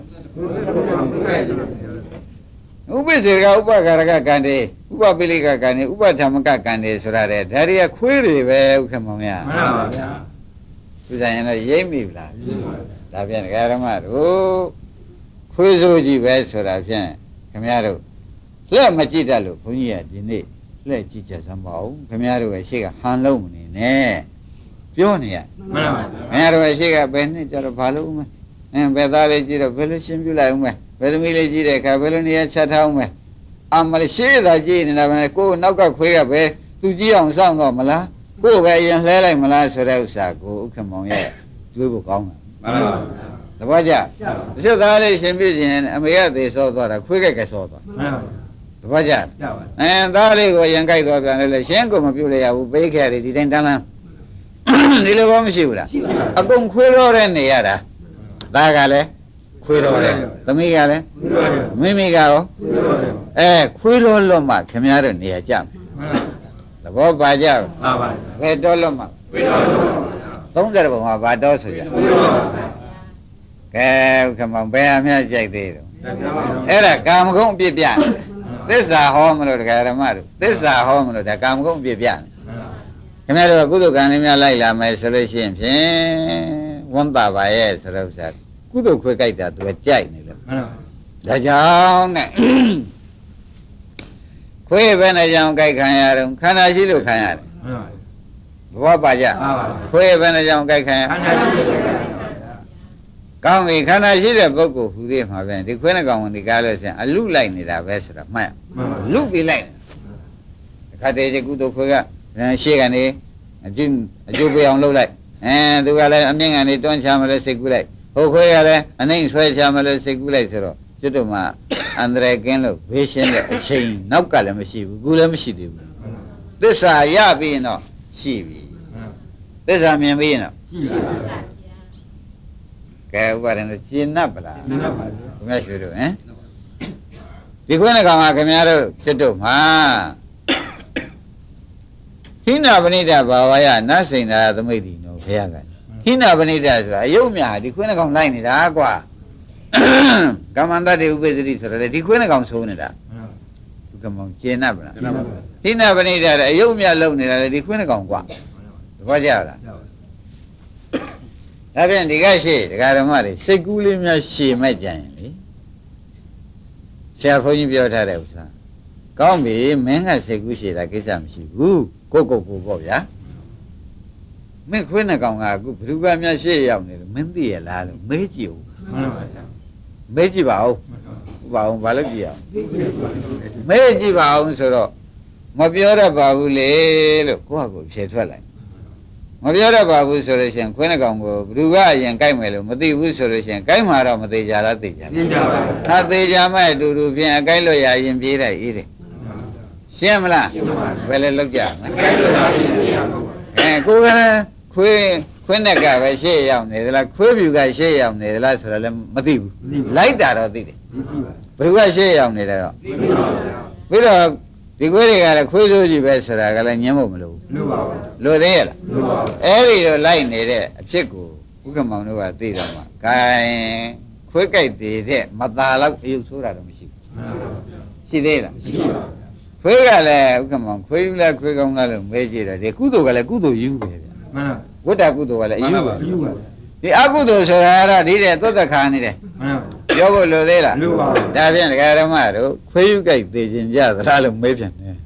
ဥပ္ပစေကဥပကာရကကံတေဥပပိလိကကံတေဥပဓမ္မကကံတေဆိုတာတဲ့ဒါတွေကခွေးတွေပဲဥက္ကမောင်များမှန်ပါဗျာသူဆိုင်ရင်တော့ရိပ်မိဗလားဒါဖြင့်ဒကာရမတို့ခွေးစိုးကြီးပဲဆိုတာဖြင့်ခင်ဗျားတို့လက်မကြည့်တတ်လို့ဘုန်းကြီးကဒီနေ့လက်ကြည့်ချက်စမ်းပါဦးခင်ဗျားတို့ရဲ့ရှေ့ကဟန်လုံးမနေနဲ့ပြောနေရမှန်ပါဗျာခင်ဗျားတို့ရဲ့ရှေ့ကဘယ်နှစ်ကြတော့ဘာလို့ဦးမအင်းဘယ်သားလေးကြည့်တော့ဘယ်လိုရှင်းပြလိုက်ဦးမဘယ်သမီးလေးကြည့်တဲ့အခါဘယ်လိုနေရာချက်ထားဦးမအမလေးရှေ့သာကြည့်နေတာပဲကိုယ်နောက်ကခွေးကပဲသူကြည့်အောင်စောင့်တော့မလားကိုယ်ပဲအရင်လှဲလိုက်မလားဆိုတဲ့ဥစ္စာကိုဥက္ကမောင်ရဲ့တွေးဖို့ကောင်းတာမှန်ပါဗျာတပည့်ကြတချို့သားလေးရှင်းပြခြင်းအမေကသေဆောသွားတာခွေးကကဆောသွားမှန်ပါတပည့်ကြအဲသားလေးကိုရင်ကြိုက်သွားပြန်လေရှင်းကိုမပြုတ်ရဘူးပေးခဲ့တယ်ဒီတိုင်းတန်းလန်းဒီလိုကောမရှိဘူးလားအကုန်ခွေးတော့တဲ့နေရတာသားကလည်းခွေးတော့တယ်သမီးကလည်းမိမိကရောအဲခွေးတော့လွတ်မှခင်ဗျားတို့နေရာကြမယ်သဘောပါကြပါပါဘယ်တော့လွတ်မှခွေးတော့သုံးဆယ်ဘုံမှာဘာတော့ဆိုကြကဲခမောင်ဘယ်အမြတ်ကြိုက်သေးတော့အဲ့ဒါကာမဂုဏ်အပြစ်ပြသစ္စာဟောမလို့တရားဓမ္မတို့သစ္စာဟောမလို့ဒါကာမဂုဏ်အပြစ်ပြခင်ဗျားတို့ကုသိုလ်ကံလေးများလိုက်လာမယ်ဆိုလို့ရှိရင်ဖြင့်ဝန်တာပါရဲ့ဆိုတော့ဥစ္စာကုသိုလ်ခွဲကြိုက်တာသူကကြိုက်နေလို့ဒါကြောင့်နဲ့ခွေးပဲနဲ့ကြောင့်ကြိုက်ခံရတော့ခန္ဓာရှိလို့ခံရတယ်ဘောပါကြခွေးပဲနဲ့ကြောင့်ကြိုက်ခံရကောင်းပြီခန္ဓာရှိတဲ့ပုဂ္ဂိုလ်ဟူသေးမှာပဲဒီခွေးနဲ့ကောင်ဒီကားလို့ဆိုရင်အလုလိုက်နေတာပဲဆိုတော့မှတ်လုပြီးလိုက်အခါတည်းကျကုသိုလ်ခွေးကရှေ့ကနေအကျိုးအကျိုးပေးအောင်လုပ်လိုက်အဲသူကလည်းအမြင့်ကနေတွန်းချမလို့စိတ်ကူးလိုက်ဟိုခွေးကလည်းအနှိမ့်ဆွဲချမလို့စိတ်ကူးလိုက်ဆိုတော့ကျွတ်တို့မှာအန္တရာယ်ကင်းလို့ဘေးရှင်းတဲ့အချိန်နောက်ကလည်းမရှိဘူးကူလည်းမရှိသေးဘူးသစ္စာရပြီးရင်တော့ရှိပြီသစ္စာမြင်ပြီးရင်တော့ရှိပါပါကဲဥပါဒနဲ့ရှင်း납ပလားရှင်း납ပါဘူးခင်ဗျားရွှေတို့ဟင်ဒီခွေးနဲ့ကောင်ကခင်ဗျားတို့ကျွတ်တို့မှာဟိနပဏိတဘာဝယနတ်စိန်သာသမိတ်တိနော်ဘုရားကဟိနပဏိတဆိုတာအယုတ်များဒီခွေးနဲ့ကောင်လိုက်နေတာကွာကမ္မန္တတေဥပ္ပဇ္ဇတိဆိုတော့လေဒီခွေးနဲ့ကောင်ဆိုးနေတာဒီကမောင်ကျင်납ပလားဟိနပဏိတတဲ့အယုတ်များလုံနေတာလေဒီခွေးနဲ့ကောင်ကွာသဘောကျလားဒါဖြင့်ဒီကရှိဒကာဓမ္မတွေစိတ်ကူးလေးများရှည်မဲ့ကြရင်လေဆရာဘုန်းကြီးပြောထားတဲ့ဥစ္စာကောင်းပြီမင်းကစိတ်ကူးရှည်တာကိစ္စမရှိဘူးကိုကိုကိုပေါ့ဗျာမင်းခွေးနဲ့ကောင်ကအခုဘ누구ကများရှေ့ရောက်နေလို့မင်းသိရလားလို့မေးကြည့်ဦးမှန်ပါဗျာမေးကြည့်ပါဦးဥပါအောင်ဘာလို့ကြည့်အောင်မေးကြည့်ပါအောင်ဆိုတော့မပြောတတ်ပါဘူးလေလို့ကိုယ့်ဟာကိုယ်ဖြေထွက်လိုက်မပြောတတ်ပါဘူးဆိုလို့ရှိရင်ခွေးနဲ့ကောင်ကိုဘ누구ကအရင်ကြိုက်မယ်လို့မသိဘူးဆိုလို့ရှိရင်ကြိုက်မှာတော့မသေးကြလားသိကြလားသိကြပါဘူးถ้าသိကြမဲ့အတူတူဖြင့်အကြိုက်လို့ရရင်ပြေးလိုက်အေးတယ်ရှင်းမလားဘယ်လဲလောက်ကြမလဲအဲကိုယ်ကခွေးခွေးနဲ့ကပဲရှေ့ရောက်နေသလားခွေးပြူကရှေ့ရောက်နေသလားဆိုတော့လည်းမသိဘူးလိုက်တာတော့သိတယ်ဘယ်သူကရှေ့ရောက်နေတယ်တော့ပြီးတော့ဒီခွေးတွေကလည်းခွေးစိုးကြီးပဲဆိုတာကလည်းညင်းဖို့မလိုဘူးလိုပါဘူးလိုသေးရဲ့လားလိုပါဘူးအဲ့ဒီတော့လိုက်နေတဲ့အဖြစ်ကိုဥက္ကမောင်တို့ကသိတော့မှဂိုင်းခွေးကြိုက်သေးတဲ့မตาလောက်အယုတ်ဆိုးတာတော့မရှိဘူးရှိသေးလားရှိပါဘူးခွေးကလည်းဥက္ကမောင်ခွေးယူလားခွေးကောင်းလားလို့မေးကြည့်တယ်ဒီကုသိုလ်ကလည်းကုသိုလ်ယူပဲဗျမှန်ပါဝိတ္တကုသိုလ်ကလည်းအယူပါယူပါဒီအကုသိုလ်ဆိုတာကတော့ဒီတဲ့သွတ်သက်ခါနေတယ်မှန်ပါပြောဖို့လိုသေးလားလိုပါဘူးဒါဖြင့်ဒကာဓမ္မတို့ခွေးယူကြိုက်သေးခြင်းကြသလားလို့မေးပြန်တယ်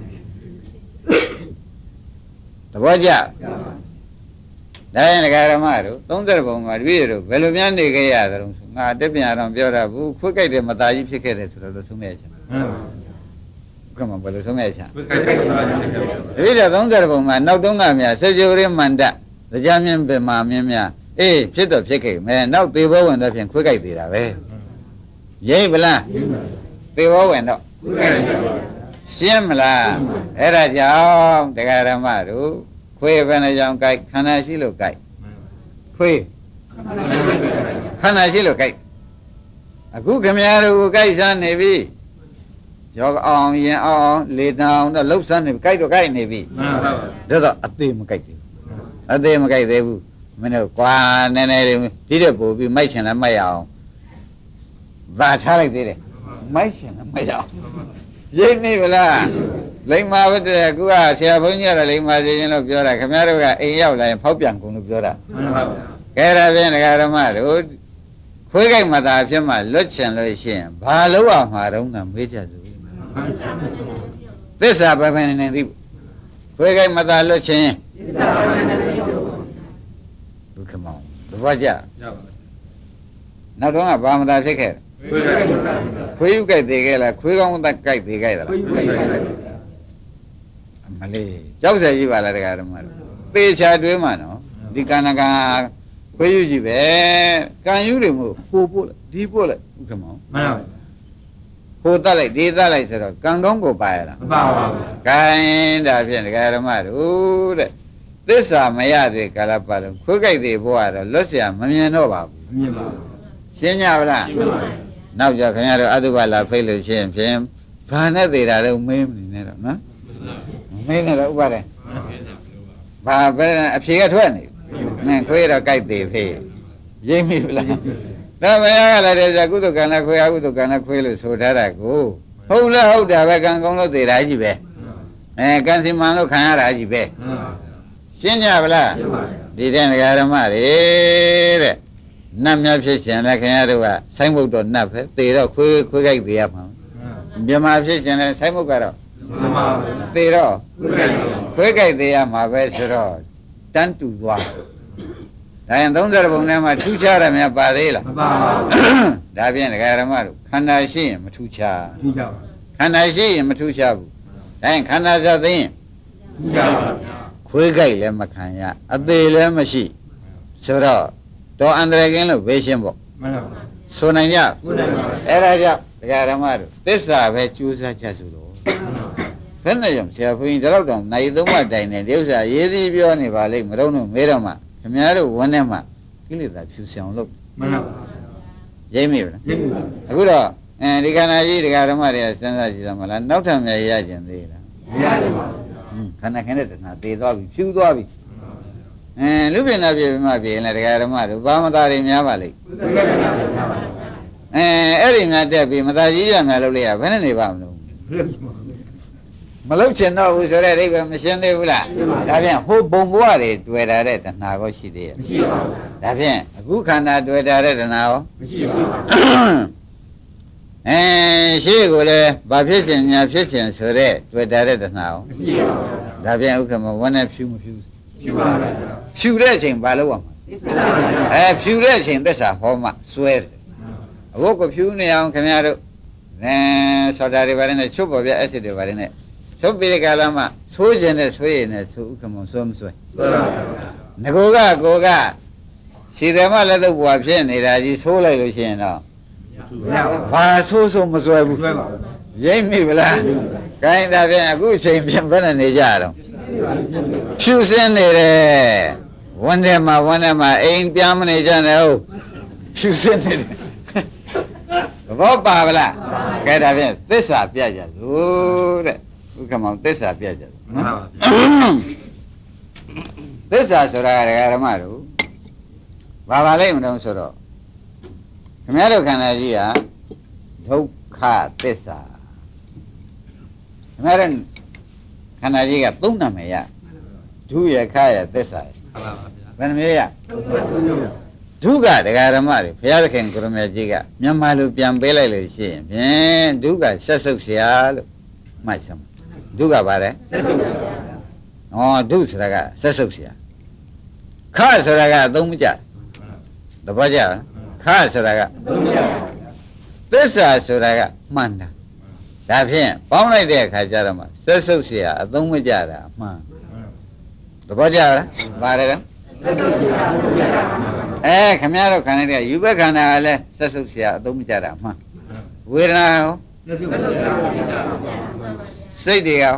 သဘောကျဒါရင်ဒကာဓမ္မတို့သုံးဆယ်ဘုံမှာတပည့်တို့ဘယ်လိုများနေခဲ့ရသလဲဆိုငါတက်ပြန်တော့ပြောတာဘူးခွေးကြိုက်တဲ့မသားကြီးဖြစ်ခဲ့တယ်ဆိုတော့လို့ဆုံးမဲ့ချင်မှန်ပါကမ္ဘာဘယ်လိုဆုံးမဲ့ချာဒီတော့သုံးဆယ်ဘုံမှာနောက်တုန်းကများစေကြိုရင်းမန္တတရားမြင့်ပင်မာမြင့်များအေးဖြစ်တော့ဖြစ်ခဲ့မယ်နောက်သေဘောဝင်တော့ဖြင့်ခွေးကြိုက်သေးတာပဲရိပ်ဗလားသေဘောဝင်တော့ရှင်းမလားအဲ့ဒါကြောင့်တရားဓမ္မတို့ခွေးပဲနဲ့ကြောင့်ကြိုက်ခန္ဓာရှိလို့ကြိုက်ခွေးခန္ဓာရှိလို့ကြိုက်အခုခမည်းတော်ကိုကြိုက်စားနေပြီရောအောင်ရင်အောင်လေတောင်တော့လှုပ်ဆန်းနေကြိုက်တော့ကြိုက်နေပြီမှန်ပါပါဒါတော့အသေးမကြိုက်သေးဘူးအသေးမကြိုက်သေးဘူးမင်းတို့ကွာနည်းနည်းလေးဒီတဲ့ပို့ပြီးမိုက်ချင်လည်းမိုက်ရအောင်ဗာထားလိုက်သေးတယ်မိုက်ချင်လည်းမိုက်ရအောင်ရိပ်နေဗလားလိမ္မာဝတ္တကူကဆရာဘုန်းကြီးကလိမ္မာစေခြင်းလို့ပြောတာခင်ဗျားတို့ကအိမ်ရောက်လာရင်ဖောက်ပြန်ကုန်လို့ပြောတာမှန်ပါပါကဲဒါဖြင့်ဒကာဓမ္မတို့ခွေးကြိုက်မှသာဖြစ်မှလွတ်ချင်လို့ရှိရင်ဘာလို့အောင်မှာတော့မေးကြစို့သစ္စာပဲပဲနေသိခွေးကိုက်မသာလွတ်ချင်းဒုက္ခမောင်သဘောကျနောက်တော့ကဘာမသာဖြစ်ခဲ့ခွေးယူကြိုက်သေးခဲ့လားခွေးကောင်းသက်ကြိုက်သေးခဲ့သလားမလေးကြောက်စရာကြီးပါလားတရားဓမ္မတို့သေချာတွေးမှနော်ဒီကဏ္ဍကခွေးယူကြီးပဲကံယူတွေမို့ပို့ပို့လိုက်ဒီပို့လိုက်ဥက္ကမောင်မှန်ပါဟိုတက်လိုက်ဒီတက်လိုက်ဆိုတော့ကံကောင်းကိုပါရလားမပါပါဘူး။ဂိုင်းဒါဖြင့်တရားဓမ္မတို့တဲ့သစ္စာမရသေးကာလပတ်လုံးခွေးကြိုက်သေးဘဝတော့လွတ်เสียမမြင်တော့ပါဘူး။မမြင်ပါဘူး။ရှင်းကြပါလားရှင်းပါပြီ။နောက်ကြခင်ဗျားတို့အတုပလာဖိတ်လို့ရှင်းဖြင့်ဘာနဲ့သေးတာတော့မေးမနေနဲ့တော့နော်။မေးနေတော့ဥပါတဲ့။ဘာပဲအဖြေကထွက်နေ။နင်ခွေးတော့ကြိုက်သေးဖေး။ရိပ်မိလား။ဒါမရကလည်းတဲ့ကုသကံနဲ့ခွေးအကုသကံနဲ့ခွေးလို့ဆိုထားတာကိုဟုတ်လားဟုတ်တာပဲကံကောင်းလို့သေးတာကြီးပဲအဲကံစီမံလို့ခံရတာကြီးပဲရှင်းကြပါလားဒီတဲ့ဓမ္မတွေတဲ့နတ်များဖြစ်ရှင်လည်းခင်ဗျားတို့ကဆိုင်းဘုတ်တော့နတ်ပဲသေတော့ခွေးခွေးကြိုက်သေးရမှာမြမဖြစ်ရှင်လည်းဆိုင်းဘုတ်ကတော့သေတော့ခွေးကြိုက်သေးရမှာပဲဆိုတော့တန်းတူသွားဒါရင်သုံးဆယ်ပုံထဲမှာထူးခြားတယ်များပါသေးလားမပါဘူးဒါဖြင့်ဒကာရမတို့ခန္ဓာရှိရင်မထူးခြားထူးခြားပါခန္ဓာရှိရင်မထူးခြားဘူးဒါရင်ခန္ဓာစသိရင်ထူးခြားပါခွေးကြိုက်လည်းမခံရအသေးလည်းမရှိဆိုတော့တော်အန္တရာယ်ကင်းလို့ဘေးရှင်းပေါ့မှန်ပါဘူးဆိုနိုင်ကြဆိုနိုင်ပါဘူးအဲ့ဒါကြောင့်ဒကာရမတို့သစ္စာပဲကြိုးစားချက်ဆိုတော့ခဏကြောင့်ဆရာဘုန်းကြီးဒီလောက်တောင်နိုင်သုံးမှတိုင်နေဒီဥစ္စာရေးသေးပြောနေပါလိမ့်မတော့လို့မေးတော့မှခင်ဗျားတို့ဝန်းထဲမှာကိလေသာဖြူဆောင်လို့မှန်ပါပါရိပ်မိလားရိပ်မိပါအခုတော့အဲဒီခန္ဓာကြီးဒကာဓမ္မတွေကစဉ်းစားကြည့်သမလားနောက်ထပ်မြရကျင်သေးလားမရပါဘူးဟွန်းခန္ဓာခင်းတဲ့တဏှာသေသွားပြီဖြူသွားပြီအဲလူပြင်းနာပြေမှပြေရင်လည်းဒကာဓမ္မတို့ဘာမသားတွေများပါလိမ့်အဲအဲ့ဒီများတက်ပြီးမသားကြီးရများလို့လေဘယ်နဲ့နေပါမလို့မလုတ်ချင်တော့ဘူးဆိုတဲ့အိဗယ်မရှင်းသေးဘူးလားဒါဖြင့်ဟိုဘုံဘဝတွေတွေ့တာတဲ့တဏှာကိုရှိသေးရဲ့မရှိပါဘူးဒါဖြင့်အခုခန္ဓာတွေ့တာတဲ့တဏှာရောမရှိပါဘူးအဲရှိကိုလည်းဘာဖြစ်ခြင်းညာဖြစ်ခြင်းဆိုတဲ့တွေ့တာတဲ့တဏှာရောမရှိပါဘူးဒါဖြင့်ဥက္ကမဝန်းနဲ့ဖြူမဖြူဖြူပါဘူးဖြူတဲ့အချိန်ဘာလို့ရမှာအဲဖြူတဲ့အချိန်သစ္စာဟောမှစွဲတယ်အဘုတ်ကဖြူနေအောင်ခင်ဗျားတို့အဲဆော်တာတွေပါတယ်နဲ့ချုပ်ပေါ်ပြအက်ဆစ်တွေပါတယ်နဲ့သုပိကလာမှာဆိုးခြင်းနဲ့ဆွေးရင်နဲ့ဆိုဥက္ကမဆိုးမဆွဲဆွဲပါဘူးငကိုကကိုကခြေတယ်မလည်းတော့ဘွာဖြစ်နေတာကြီးဆိုးလိုက်လို့ရှိရင်တော့ဘာဆိုးဆိုးမဆွဲဘူးဆွဲပါဘူးရိပ်မိဗလားခိုင်းတာဖြင့်အခုချိန်ပြန်ဘယ်နဲ့နေကြတော့ဖြူစင်းနေတယ်ဝန်းထဲမှာဝန်းထဲမှာအိမ်ပြန်မနေကြနဲ့ဟုတ်ဖြူစင်းနေတယ်သဘောပါဗလားကဲဒါဖြင့်သစ္စာပြကြစို့တဲ့ဥက္ကမောင်သစ္စာပြကြတယ်နော်သစ္စာဆိုတာဓမ္မတို့ဘာပါလိမ့်မလို့ဆိုတော့ခင်ဗျားတို့ခန္ဓာကြီးဟာဒုက္ခသစ္စာခင်ဗျားတို့ခန္ဓာကြီးကသုံးနာမည်ရဒုရခရသစ္စာဘယ်နှမျိုးရဒုက္ခတရားဓမ္မတွေဘုရားသခင်ကိုရမေကြီးကမြန်မာလူပြန်ပေးလိုက်လို့ရှိရင်ဖြင့်ဒုက္ခဆက်ဆုပ်เสียလို့မှတ်ချင်ဒုက္ခပါလေဆက်ဆုပ်ပါဩဒုဆိုတာကဆက်ဆုပ်เสียခဆိုတာကအသုံးမကျသဘောကျလားခဆိုတာကအသုံးမကျသစ္စာဆိုတာကမှန်တာဒါဖြင့်ပေါင်းလိုက်တဲ့အခါကျတော့မှဆက်ဆုပ်เสียအသုံးမကျတာအမှန်သဘောကျလားပါတယ်လားအဲခမရတို့ခန္ဓာတွေကယူဘက်ခန္ဓာကလည်းဆက်ဆုပ်เสียအသုံးမကျတာအမှန်ဝေဒနာရောစိတ်တွေရော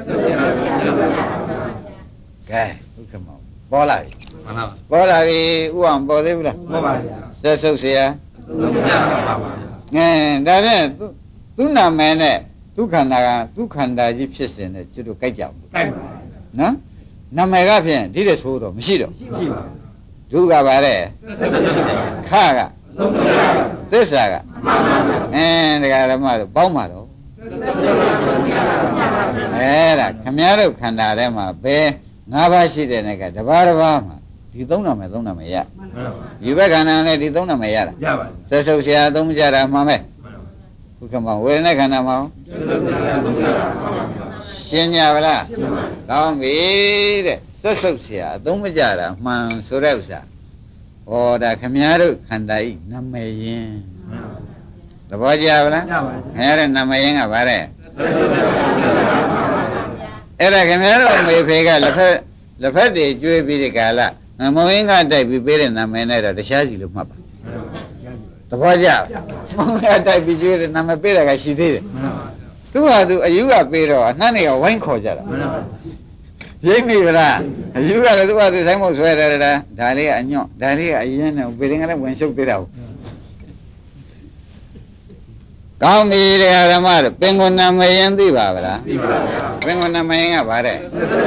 ကဲဥက္ကမောပေါ်လာပြီမှန်ပါပါပေါ်လာပြီဥအောင်ပေါ်သေးဘူးလားပေါ်ပါဗျာသက်ဆုပ်เสียသုံးပါပါပါငင်းဒါဖြင့်သူနာမည်နဲ့သူခန္ဓာကသူခန္ဓာကြီးဖြစ်စဉ်နဲ့ကျွတ်တို့ကြိုက်ကြဘူးကြိုက်ပါနော်နာမည်ကဖြင့်ဒီတဲ့ဆိုးတော့မရှိတော့မရှိပါဘူးဒုက္ခပါတဲ့ခကသစ္စာကအင်းတရားဓမ္မတို့ပေါင်းပါတော့အဲ့ဒါခမည်းတော်ခန္ဓာထဲမှာဘယ်ငါးပါးရှိတဲ့နဲ့ကတပါးတစ်ပါးမှာဒီသုံးနာမယ်သုံးနာမယ်ရယူဘက်ခန္ဓာနဲ့ဒီသုံးနာမယ်ရတာရပါဘူးဆက်ဆုပ်เสียသုံးမကြတာမှန်ပဲဘုခမောဝေဒနာခန္ဓာမှာရှင်းကြပါလားကောင်းပြီတဲ့သက်ဆုပ်เสียအသုံးမကြတာမှန်ဆိုတဲ့ဥစ္စာဩဒါခမည်းတော်ခန္ဓာဤနာမည်ရင်းသဘောကျပါလားခမည်းတော်နာမည်ရင်းကဗါတဲ့အဲ့ဒါခမည်းတော်မေဖေကလက်ဖက်လက်ဖက်တွေကျွေးပြီးဒီကာလမုံရင်းကတိုက်ပြီးပေးတဲ့နာမည်နဲ့တော့တရားစီလို့မှတ်ပါသဘောကျမုံရတိုက်ပြီးကျွေးတဲ့နာမည်ပေးတာကရှိသေးတယ်သူကသူအယူကပေးတော့အနှံ့တွေကဝိုင်းခေါ်ကြတာရိပ်မိဗလားအယူကလည်းသူကသူဆိုင်မို့ဆွဲတယ်လားဒါလေးကအညွန့်ဒါလေးကအရင်နဲ့ပေရင်ကလည်းဝင်ရှုပ်သေးတာဟုတ်ကောင်းပြီတရားဓမ္မတို့ပင်ကိုနာမည်ရင်သိပါဗလားသိပါပါပင်ကိုနာမည်ရင်ကဗါတဲ့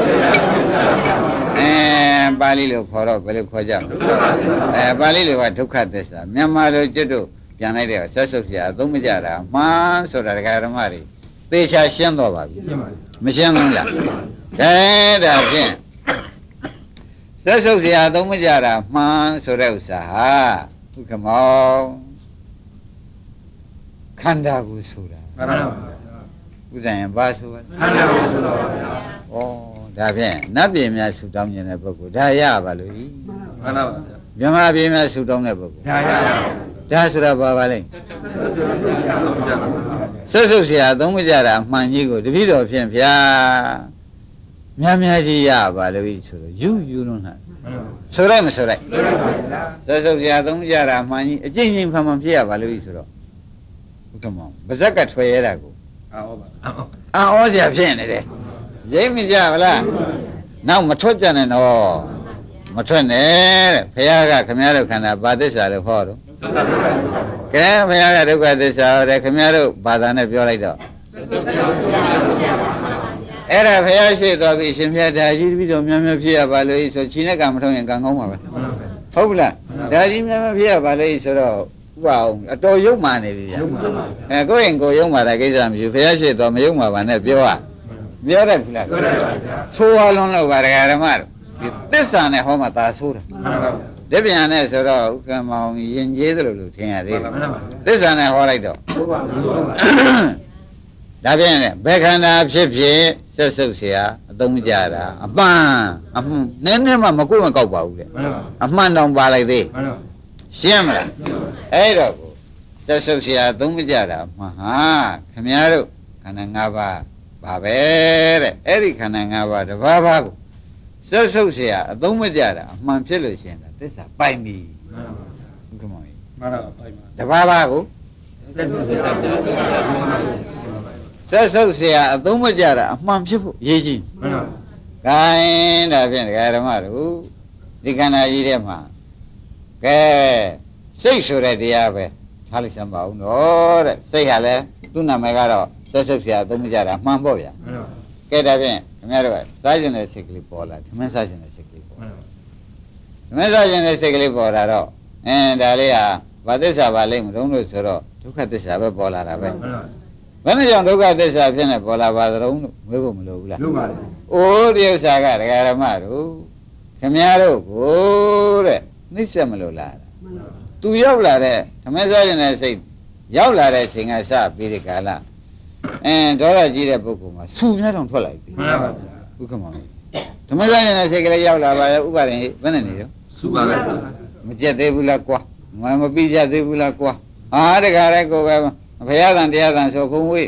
အဲပါဠိလိုခေါ်တော့ဘယ်လိုခေါ်ကြလဲအဲပါဠိလိုကဒုက္ခသစ္စာမြန်မာလိုကျွတ်တို့ပြန်လိုက်တဲ့ဆက်ဆုပ်เสียအသုံးမကြတာမှန်ဆိုတာတရားဓမ္မတွေသေချာရှင်းတော့ပါပြီမရှင်းဘူးလားကဲဒါဖြင့်သက်ဆုပ်เสียအသုံးမကြတာမှန်ဆိုတဲ့ဥစ္စာဟာဒုက္ခမောင်ခန္ဓာကိုဆိုတာမှန်ပါပါဥစ္စာရင်ဘာဆိုလဲခန္ဓာကိုဆိုတော့ပါဗျာဩဒါဖြင့်နတ်ပြည်များဆူတောင်းနေတဲ့ပုဂ္ဂိုလ်ဒါရပါလို့ဤမှန်ပါပါဗျာမြမပြည်များဆူတောင်းတဲ့ပုဂ္ဂိုလ်ဒါရပါဒါဆိုတာဘာပါလဲဆက်ဆုပ်เสียအသုံးမကြတာအမှန်ကြီးကိုတပည့်တော်ဖြင့်ဗျာများများကြီးရပါလို့ဤဆိုတော့ယူယူလုံးလားဆိုလိုက်မဆိုလိုက်ဆက်ဆုပ်เสียအသုံးမကြတာအမှန်ကြီးအကျင့်ချင်းဖန်ဖန်ဖြစ်ရပါလို့ဤဆိုတော့ဟုတ်ကဲ့မောင်ဗဇက်ကထွယ်ရတာကိုအာဩပါအာဩစရာဖြစ်နေတယ်ရိပ်မကြဗလားနောက်မထွက်ကြနဲ့တော့မထွက်နဲ့တဲ့ဘုရားကခမည်းတော်ခန္ဓာဘာသစ္စာလို့ဟောတော့ကဲဘုရားကဒုက္ခသစ္စာဟောတယ်ခမည်းတော်ဘာသာနဲ့ပြောလိုက်တော့အဲ့ဒါဘုရားရှိသွားပြီရှင်မြတ်ဒါကြီးပြီးတော့များများဖြစ်ရပါလို့ဆိုခြိနဲ့ကမထုံးရင်ကံကောင်းပါပဲဟုတ်ဘူးလားဒါကြီးများများဖြစ်ရပါလို့ဆိုတော့ဥပအောင်အတော်ယုံမာနေပြီဗျာအဲကိုယ့်ရင်ကိုယ်ယုံမာတဲ့ကိစ္စမရှိဘူးဘုရားရှိသွားမယုံမာပါနဲ့ပြောရပြောတယ်ခလားဆိုးအောင်လုံးလို့ပါဒကာဓမ္မတို့ဒီသစ္စာနဲ့ဟောမှသာဆိုးတာတပြန်နဲ့ဆိုတော့ဥက္ကမောင်ယဉ်ကျေးသလိုလိုထင်ရသေးတယ်သစ္စာနဲ့ဟောလိုက်တော့ဒါဖြင့်ဘယ်ခန္ဓာဖြစ်ဖြစ်ဆက်ဆုပ်เสียအသုံးကြတာအပန်းအမှန်နည်းနည်းမှမကုတ်မကောက်ပါဘူးတဲ့အမှန်တောင်ပါလိုက်သေးရှင်းမလားအဲ့တော့ကိုဆက်ဆုပ်เสียအသုံးကြတာအမှန်ဟာခမည်းတော်ခန္ဓာ၅ပါးပါပဲတဲ့အဲ့ဒီခန္ဓာ၅ပါးတစ်ပါးပါးကိုဆက်ဆုပ်เสียအသုံးမကြတာအမှန်ဖြစ်လို့ရှိရင်သစ္စာပိုင်ပြီဟုတ်ကဲ့မောင်ကြီးမှန်ပါပိုင်ပါတစ်ပါးပါးကိုဆက်ဆုပ်เสียအသုံးမကြတာအမှန်ဖြစ်ဖို့ရေးကြီးမှန်ပါဂိုင်းဒါဖြင့်ဒကာဓမ္မတို့ဒီခန္ဓာကြီးထဲမှာကဲစိတ်ဆိုတဲ့တရားပဲထားလိုက်စမ်းပါဦးတော့တဲ့စိတ်ဟာလည်းသူ့နာမည်ကတော့ဆက်ဆုပ်เสียအသုံးမကြတာမှန်ပေါ့ဗျာမှန်ပါကဲဒါဖြင့်ခင်ဗျားတို့ကစားကျင်တဲ့စိတ်ကလေးပေါ်လာဓမ္မစားကျင်တဲ့စိတ်ကလေးပေါ်လာဓမ္မစားကျင်တဲ့စိတ်ကလေးပေါ်လာတော့အင်းဒါလေးဟာဘာသစ္စာပါလိမ့်မလို့လို့ဆိုတော့ဒုက္ခသစ္စာပဲပေါ်လာတာပဲဘယ်နဲ့ကြောင့်ဒုက္ခသစ္စာဖြစ်နေပေါ်လာပါသလုံးလို့မေးဖို့မလိုဘူးလားလိုပါဘူးအိုးဒီဥစ္စာကဒကာဓမ္မတို့ခင်ဗျားတို့ကိုတဲ့နှိမ့်ဆက်မလို့လားသူရောက်လာတဲ့ဓမ္မစားကျင်တဲ့စိတ်ရောက်လာတဲ့ချိန်ကစပြီးဒီကာလအင်းဒေါသကြီးတဲ့ပုဂ္ဂိုလ်မှာဆူများတော့ထွက်လိုက်ပြီမှန်ပါဗျာဥက္ကမောင်ဓမ္မဆိုင်တဲ့စိတ်ကလေးရောက်လာပါရဲ့ဥပါရင်ဘယ်နဲ့နေတော့ဆူပါပဲမကြက်သေးဘူးလားကွာမမပြီးကြသေးဘူးလားကွာဟာတခါတည်းကိုပဲဘုရားသံတရားသံဆိုခုံဝေး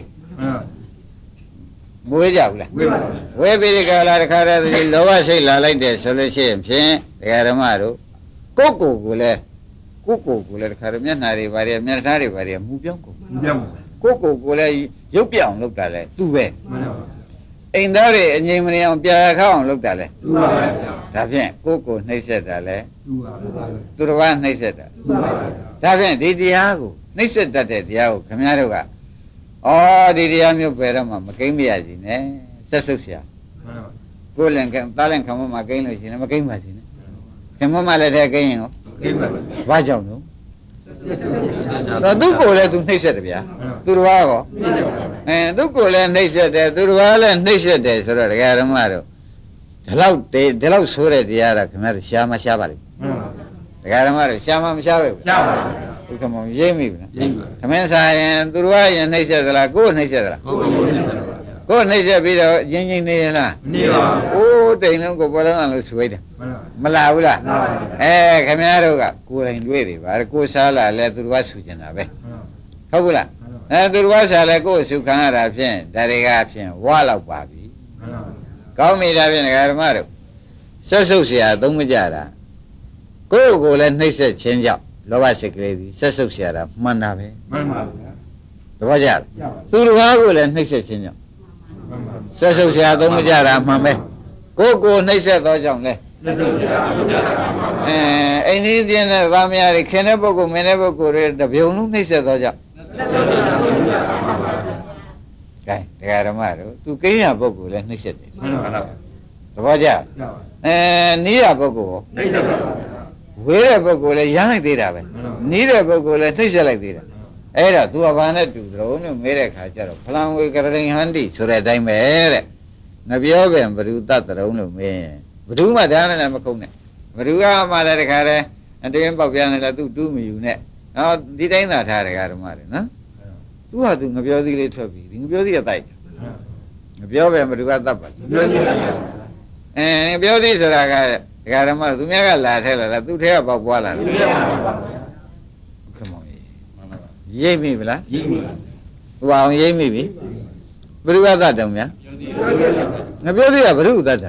မွေးကြဘူးလားဝေးပါဝေးပြီးဒီကလာတခါတည်းဒီလောဘစိတ်လာလိုက်တယ်ဆိုလို့ရှိရင်ဖြင့်တရားဓမ္မတို့ကိုယ့်ကိုယ်ကိုလည်းကိုယ့်ကိုယ်ကိုလည်းတခါတည်းမျက်နှာတွေဘာတွေမျက်နှာတွေဘာတွေမူပြောင်းကိုမူပြောင်းကိုယ့်ကိုယ်ကိုလည်းရုပ်ပြအောင်လုပ်တာလဲသူပဲအိမ်သားတွေအငြိမ်မနေအောင်ပြာခါအောင်လုပ်တာလဲသူပါပဲဒါဖြင့်ကိုယ့်ကိုယ်နှိမ့်ဆက်တာလဲသူပါပဲသူတစ်ပါးနှိမ့်ဆက်တာသူပါပဲဒါဖြင့်ဒီတရားကိုနှိမ့်ဆက်တတ်တဲ့တရားကိုခင်ဗျားတို့ကဩဒီတရားမျိုးပဲတော့မှမကိမ့်မရစီနဲ့ဆက်ဆုပ်เสียကိုယ်လည်းသားလည်းခမမကိမ့်လို့ရှိရင်မကိမ့်ပါစီနဲ့ခမမလည်းတဲ့ကိမ့်ရင်ရောကိမ့်ပါပဲဘာကြောင့်လို့တော့သူ့ကိုယ်လည်းသူနှိမ့်ဆက်တယ်ဗျာသူတစ်ပါးကောအဲသူ့ကိုယ်လည်းနှိမ့်ဆက်တယ်သူတစ်ပါးလည်းနှိမ့်ဆက်တယ်ဆိုတော့ဒကာဓမ္မတို့ဒီလောက်ဒီလောက်ဆိုးတဲ့တရားကခင်ဗျားတို့ရှားမရှားပါလိမ့်ဒကာဓမ္မတို့ရှားမမရှားပဲရှားပါဘူး ဥက္ကမောရိပ်မိပြီနော်ရိပ်ပါသမင်းစားရင်သူတို့ကရင်နှိမ့်ဆက်သလားကိုယ်နှိမ့်ဆက်သလားကိုယ်ကိုနှိမ့်ဆက်ပါကိုနှိမ့်ဆက်ပြီးတော့ရင်းချင်းနေရလားနေပါဘူးအိုးတိမ်လုံးကိုပေါ်လုံးလို့ဆွေးတယ်မလာဘူးလားအဲခင်ဗျားတို့ကကိုယ်တိုင်တွေ့တယ်ဗါကိုစားလာလဲသူတို့ကဆူကျင်တာပဲဟုတ်ဘူးလားအဲသူတို့ကစားလဲကိုယ်ဆူခံရတာဖြင့်ဒါတွေကဖြင့်ဝါလောက်ပါပြီကောင်းပြီဒါဖြင့်ဓမ္မတို့ဆက်ဆုပ်เสียသုံးမကြတာကိုယ့်ကိုယ်လည်းနှိမ့်ဆက်ခြင်းကြောင့်လောဘစိတ်ကလေးပြီးဆက်ဆုပ်เสียတာမှန်တာပဲမှန်ပါဗျာတပည့်ကြသူတို့ဘာကိုလည်းနှိမ့်ဆက်ခြင်းကြောင့်ဆက်ဆုပ်เสียသုံးမကြတာမှန်ပဲကိုယ့်ကိုယ်နှိမ့်ဆက်သောကြောင့်လဲဆက်ဆုပ်เสียသုံးကြတာမှန်ပါအဲအိန္ဒိယင်းတဲ့ဗာမယာတွေခင်တဲ့ပုဂ္ဂိုလ်မင်းတဲ့ပုဂ္ဂိုလ်တွေတပြုံလုံးနှိမ့်ဆက်သောကြောင့်ဆက်ဆုပ်เสียသုံးကြတာမှန်ပါဗျာကဲတရားဓမ္မတို့သူကိန်းရပုဂ္ဂိုလ်လည်းနှိမ့်ဆက်တယ်မှန်ပါဗျာတပည့်ကြအဲနီးရပုဂ္ဂိုလ်နှိမ့်ဆက်ပါဗျာဝေးတဲ့ပုဂ္ဂိုလ်လည်းရမ်းလိုက်သေးတာပဲနီးတဲ့ပုဂ္ဂိုလ်လည်းနှိမ့်ဆက်လိုက်သေးတာအဲ့ဒါ तू ဘာနဲ့တူသလုံးလို့မဲတဲ့ခါကျတော့ဖလံဝေကရဏိဟန္တိဆိုတဲ့အတိုင်းပဲတဲ့ငပြောပင်ဘဒုတတရုံလို့မင်းဘဒုမှဒါနဲ့လည်းမခုံနဲ့ဘဒုကမှလည်းတခါတည်းအတွင်းပေါက်ပြန်တယ်လည်း तू တူးမယူနဲ့ဟောဒီတိုင်းသာထားတယ်ဓမ္မတွေနော် तू ဟာ तू ငပြောသီးလေးထွက်ပြီဒီငပြောသီးကတိုက်ငပြောပင်ဘဒုကတတ်ပါအဲငပြောသီးဆိုတာကဒကာဓမ္မသူများကလာထဲလာလား तू ထဲကပေါက်ပွားလာတယ်ရိပ်မိဗလားရိပ်မိဟိုအောင်ရိပ်မိပြီဘုရားသတ်တုံများငါပြောသေးတာဘုရားသတ်တာ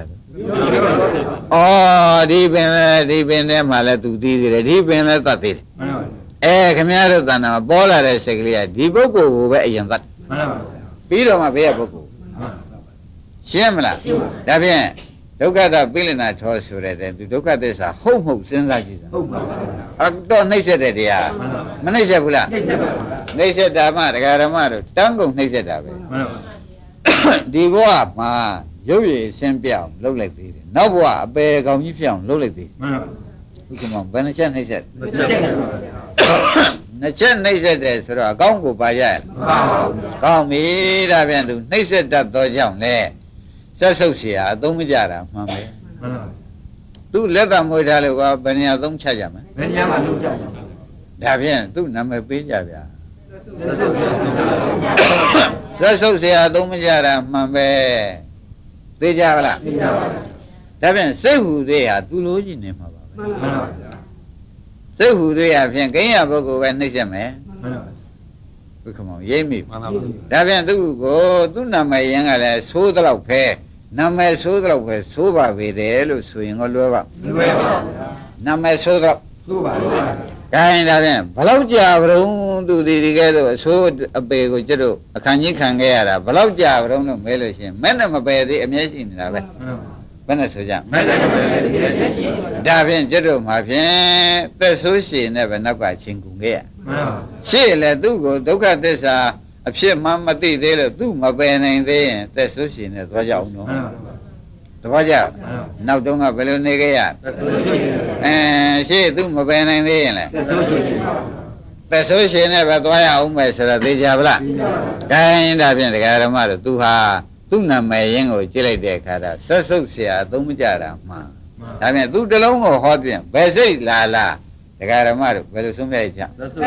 ဩဒီပင်လဲဒီပင်ထဲမှာလဲသူသိသေးတယ်ဒီပင်လဲသတ်သေးတယ်အဲခမည်းတော်တဏ္ဍာမှာပေါ်လာတဲ့စိတ်ကလေးကဒီပုဂ္ဂိုလ်ကိုပဲအရင်သတ်မှန်ပါဗျာပြီးတော့မှဘေးကပုဂ္ဂိုလ်ရှင်းမလားဒါဖြင့်ဒုက္ခသပိလနာထောဆိုတဲ့သူဒုက္ခသစ္စာဟုတ်မဟုတ်စဉ်းစားကြည့်စမ်းဟုတ်ပါပါအတော့နှိမ့်ဆက်တဲ့တရားမနှိမ့်ဆက်ဘူးလားနှိမ့်ဆက်ပါဘူးနှိမ့်ဆက်တာမှဒကာဓမ္မတို့တန်းကုန်နှိမ့်ဆက်တာပဲမှန်ပါဒီဘဝမှာရုပ်ရည်ရှင်းပြအောင်လုပ်လိုက်သေးတယ်နောက်ဘဝအပေကောင်ကြီးဖြစ်အောင်လုပ်လိုက်သေးတယ်မှန်ပါဥက္ကမဘယ်နှချက်နှိမ့်ဆက်နှစ်ချက်ပါဗျာနှစ်ချက်နှိမ့်ဆက်တယ်ဆိုတော့အကောင်းကိုပါရမှန်ပါဘူးကောင်းပြီဒါပြန်သူနှိမ့်ဆက်တတ်သောကြောင့်လေဆက်ဆုပ်เสียအသုံးမကြတာမှန်ပဲမှန်ပါသူလက်သမွေးထားလို့ကဘယ်နေရာသုံးချကြမလဲဘယ်နေရာမှာလုပ်ကြမလဲဒါဖြင့်သူ့နာမည်ပေးကြဗျာဆက်ဆုပ်เสียအသုံးမကြတာမှန်ပဲသိကြပါလားသိကြပါဘူးဒါဖြင့်စိတ်ဟူသေးဟာသူလိုချင်နေမှာပါပဲမှန်ပါဗျာစိတ်ဟူသေးဟာဖြင့်ကိန်းရပုဂ္ဂိုလ်ပဲနှိမ့်ဆက်မယ်မှန်ပါဘုခမောင်ရိပ်မိမှန်ပါဘူးဒါဖြင့်သူ့ကိုသူ့နာမည်ရင်းကလည်းသိုးတော့ဖဲနာမည်ဆိုးတော့ပဲဆိုးပါပေတယ်လို့ဆိုရင်ကိုလွယ်ပါလွယ်ပါဗျာနာမည်ဆိုးတော့ဆိုးပါဗျာခိုင်းဒါဖြင့်ဘလောက်ကြာကြုံသူဒီဒီကဲတော့အဆိုးအပေကိုကျတို့အခန်းကြီးခံခဲ့ရတာဘလောက်ကြာကြုံလို့မဲလို့ရှိရင်မဲ့နဲ့မပယ်သေးအမျက်ရှိနေတာပဲဘယ်နဲ့ဆိုကြမဲ့နဲ့မပယ်သေးအမျက်ရှိဒါဖြင့်ကျတို့မှာဖြင့်သက်ဆိုးရှင်နဲ့ပဲနောက်ကချင်းကုန်ခဲ့ရမှန်ပါရှေ့လေသူ့ကိုဒုက္ခသစ္စာအဖြစ်မှမသိသေးလို့သူ့မပယ်နိုင်သေးရင်သက်ဆိုးရှင်နဲ့သွားကြအောင်နော်တပည့်ကြနောက်တုန်းကဘယ်လိုနေခဲ့ရအဲရှေ့သူမပယ်နိုင်သေးရင်လေသက်ဆိုးရှင်နဲ့ပဲသွားရအောင်မယ်ဆိုတော့သိကြပါလားဒါရင်ဒါဖြင့်ဒကာဓမ္မတို့သူဟာသူ့နာမည်ရင်းကိုကြည့်လိုက်တဲ့အခါကျဆက်ဆုပ်เสียအသုံးမကြတာမှန်ဒါဖြင့်သူတလုံးကိုဟောပြန်ဘယ်စိတ်လာလားဒကာဓမ္မတို့ဘယ်လိုဆုံးဖြတ်ကြ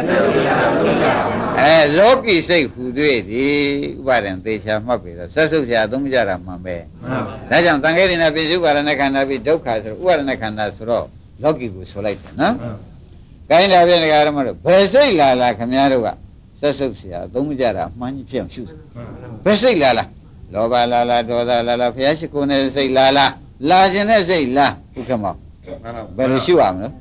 အဲလောကီစိတ်ဟူတွေ့သည်ဥပါဒံသေချာမှတ်ပြီတော့ဆက်ဆုပ်ချာသုံးမကြတာမှန်ပဲဒါကြောင့်တန်ခဲရဏပိစုပါရဏခန္ဓာပြီးဒုက္ခဆိုဥပါဒဏခန္ဓာဆိုတော့လောကီကိုဆိုလိုက်တယ်နော်ကိုင်းလာပြန်ဒကာဓမ္မတို့ဘယ်စိတ်လာလားခင်ဗျားတို့ကဆက်ဆုပ်ချာသုံးမကြတာမှန်ကြီးဖြစ်အောင်ရှုဘယ်စိတ်လာလားလောဘလာလားဒေါသလာလားဘုရားရှိခိုးတဲ့စိတ်လာလားလာခြင်းတဲ့စိတ်လားဥက္ကမောဘယ်လိုရှုရမလဲ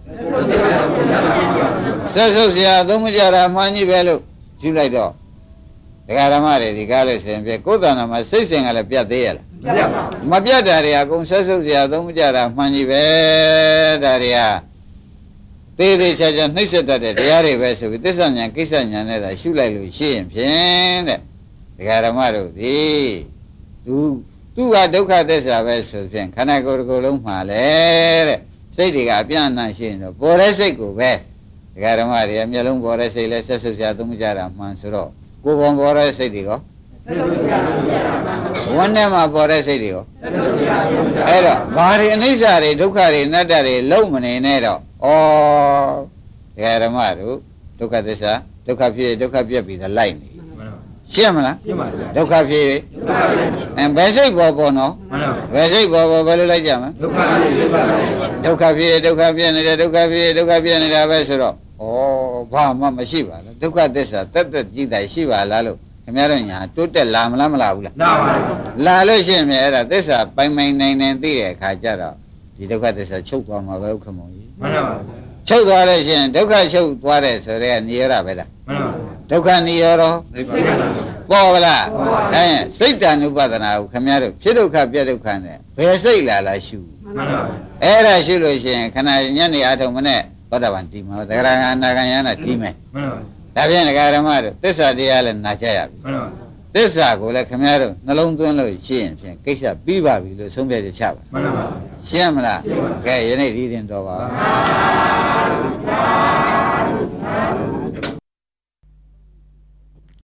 ဆက်ဆုပ်เสียသုံးမကြတာမှန်ကြီးပဲလို့ရှုလိုက်တော့ဒကာဓမ္မတွေဒီကားလို့ဆိုရင်ပြကိုယ်တဏ္ဍာမှာစိတ်စဉ်ကလည်းပြတ်သေးရလားမပြတ်တာတွေအကုန်ဆက်ဆုပ်เสียသုံးမကြတာမှန်ကြီးပဲဒါတွေကသေးသေးချာချာနှိမ့်ဆက်တတ်တဲ့တရားတွေပဲဆိုပြီးသစ္စာဉာဏ်ကိစ္စဉာဏ်နဲ့သာရှုလိုက်လို့ရှိရင်ဖြင့်တဲ့ဒကာဓမ္မတို့ဒီသူသူကဒုက္ခသစ္စာပဲဆိုဖြင့်ခန္ဓာကိုယ်တစ်ခုလုံးမှာလေတဲ့စိတ်တွေကအပြန့်အနှံ့ရှိရင်တော့ပေါ်တဲ့စိတ်ကိုပဲဒကာဓမ္မတွေအမျက်လုံးပေါ်တဲ့စိတ်လဲဆက်ဆုပ်ကြသုံးမကြတာမှန်ဆိုတော့ကိုယ်ပေါ်ပေါ်တဲ့စိတ်တွေကောဆက်ဆုပ်ကြသုံးကြတာမှန်ဝန်းထဲမှာပေါ်တဲ့စိတ်တွေကောဆက်ဆုပ်ကြသုံးကြအဲ့တော့ဘာတွေအနိစ္စတွေဒုက္ခတွေအနတ္တတွေလုံးမနေနဲ့တော့ဩဒကာဓမ္မတို့ဒုက္ခသစ္စာဒုက္ခဖြစ်ဒုက္ခပြက်ပြီးတော့လိုက်နေရှင်းမလားရှင်းပါဗျာဒုက္ခဖြစ်ဒုက္ခဖြစ်အဲဘယ်စိတ်ပေါ်ပေါ်နော်မှန်ပါဘယ်စိတ်ပေါ်ပေါ်ဘယ်လိုလိုက်ကြမလဲဒုက္ခဖြစ်ဒုက္ခဖြစ်ဒုက္ခဖြစ်ဒုက္ခဖြစ်နေတယ်ဒုက္ခဖြစ်ဒုက္ခဖြစ်နေတာပဲဆိုတော့ဩဘာမှမရှိပါလားဒုက္ခသစ္စာတက်တက်ကြည့်တိုင်းရှိပါလားလို့ခင်ဗျားတို့ညာတိုးတက်လာမလားမလာဘူးလားနာပါလာလို့ရှိရင်မြဲအဲ့ဒါသစ္စာပိုင်ပိုင်နိုင်နိုင်သိတဲ့အခါကျတော့ဒီဒုက္ခသစ္စာချုပ်သွားမှာပဲဥက္ကမောကြီးမှန်ပါချုပ်သွားလို့ရှိရင်ဒုက္ခချုပ်သွားတယ်ဆိုတဲ့နိရောဓပဲလားမှန်ပါဒုက္ခနိရောဓသိပါပါပေါ်ပါလားဒါရင်စိတ်တ ानु ပဒနာကိုခင်ဗျားတို့ဖြစ်ဒုက္ခပြဒုက္ခနဲ့ဘယ်စိတ်လာလာရှုမှန်ပါအဲ့ဒါရှုလို့ရှိရင်ခဏညနေအားထုတ်မနဲ့သောတာပန်တည်မှာသဂရဂအနာဂံယနာတည်မယ်မှန်ပါဒါဖြင့်ဒကာရမတို့သစ္စာတရားလည်းနာကြရပြီမှန်ပါသစ္စာကိုလည်းခင်ဗျားတို့နှလုံးသွင်းလို့ရှိရင်ဖြင့်ကိစ္စပြီးပါပြီလို့ဆုံးဖြတ်ချက်ချပါမှန်ပါရှင်းမလားကဲယနေ့ဒီရင်တော်ပါ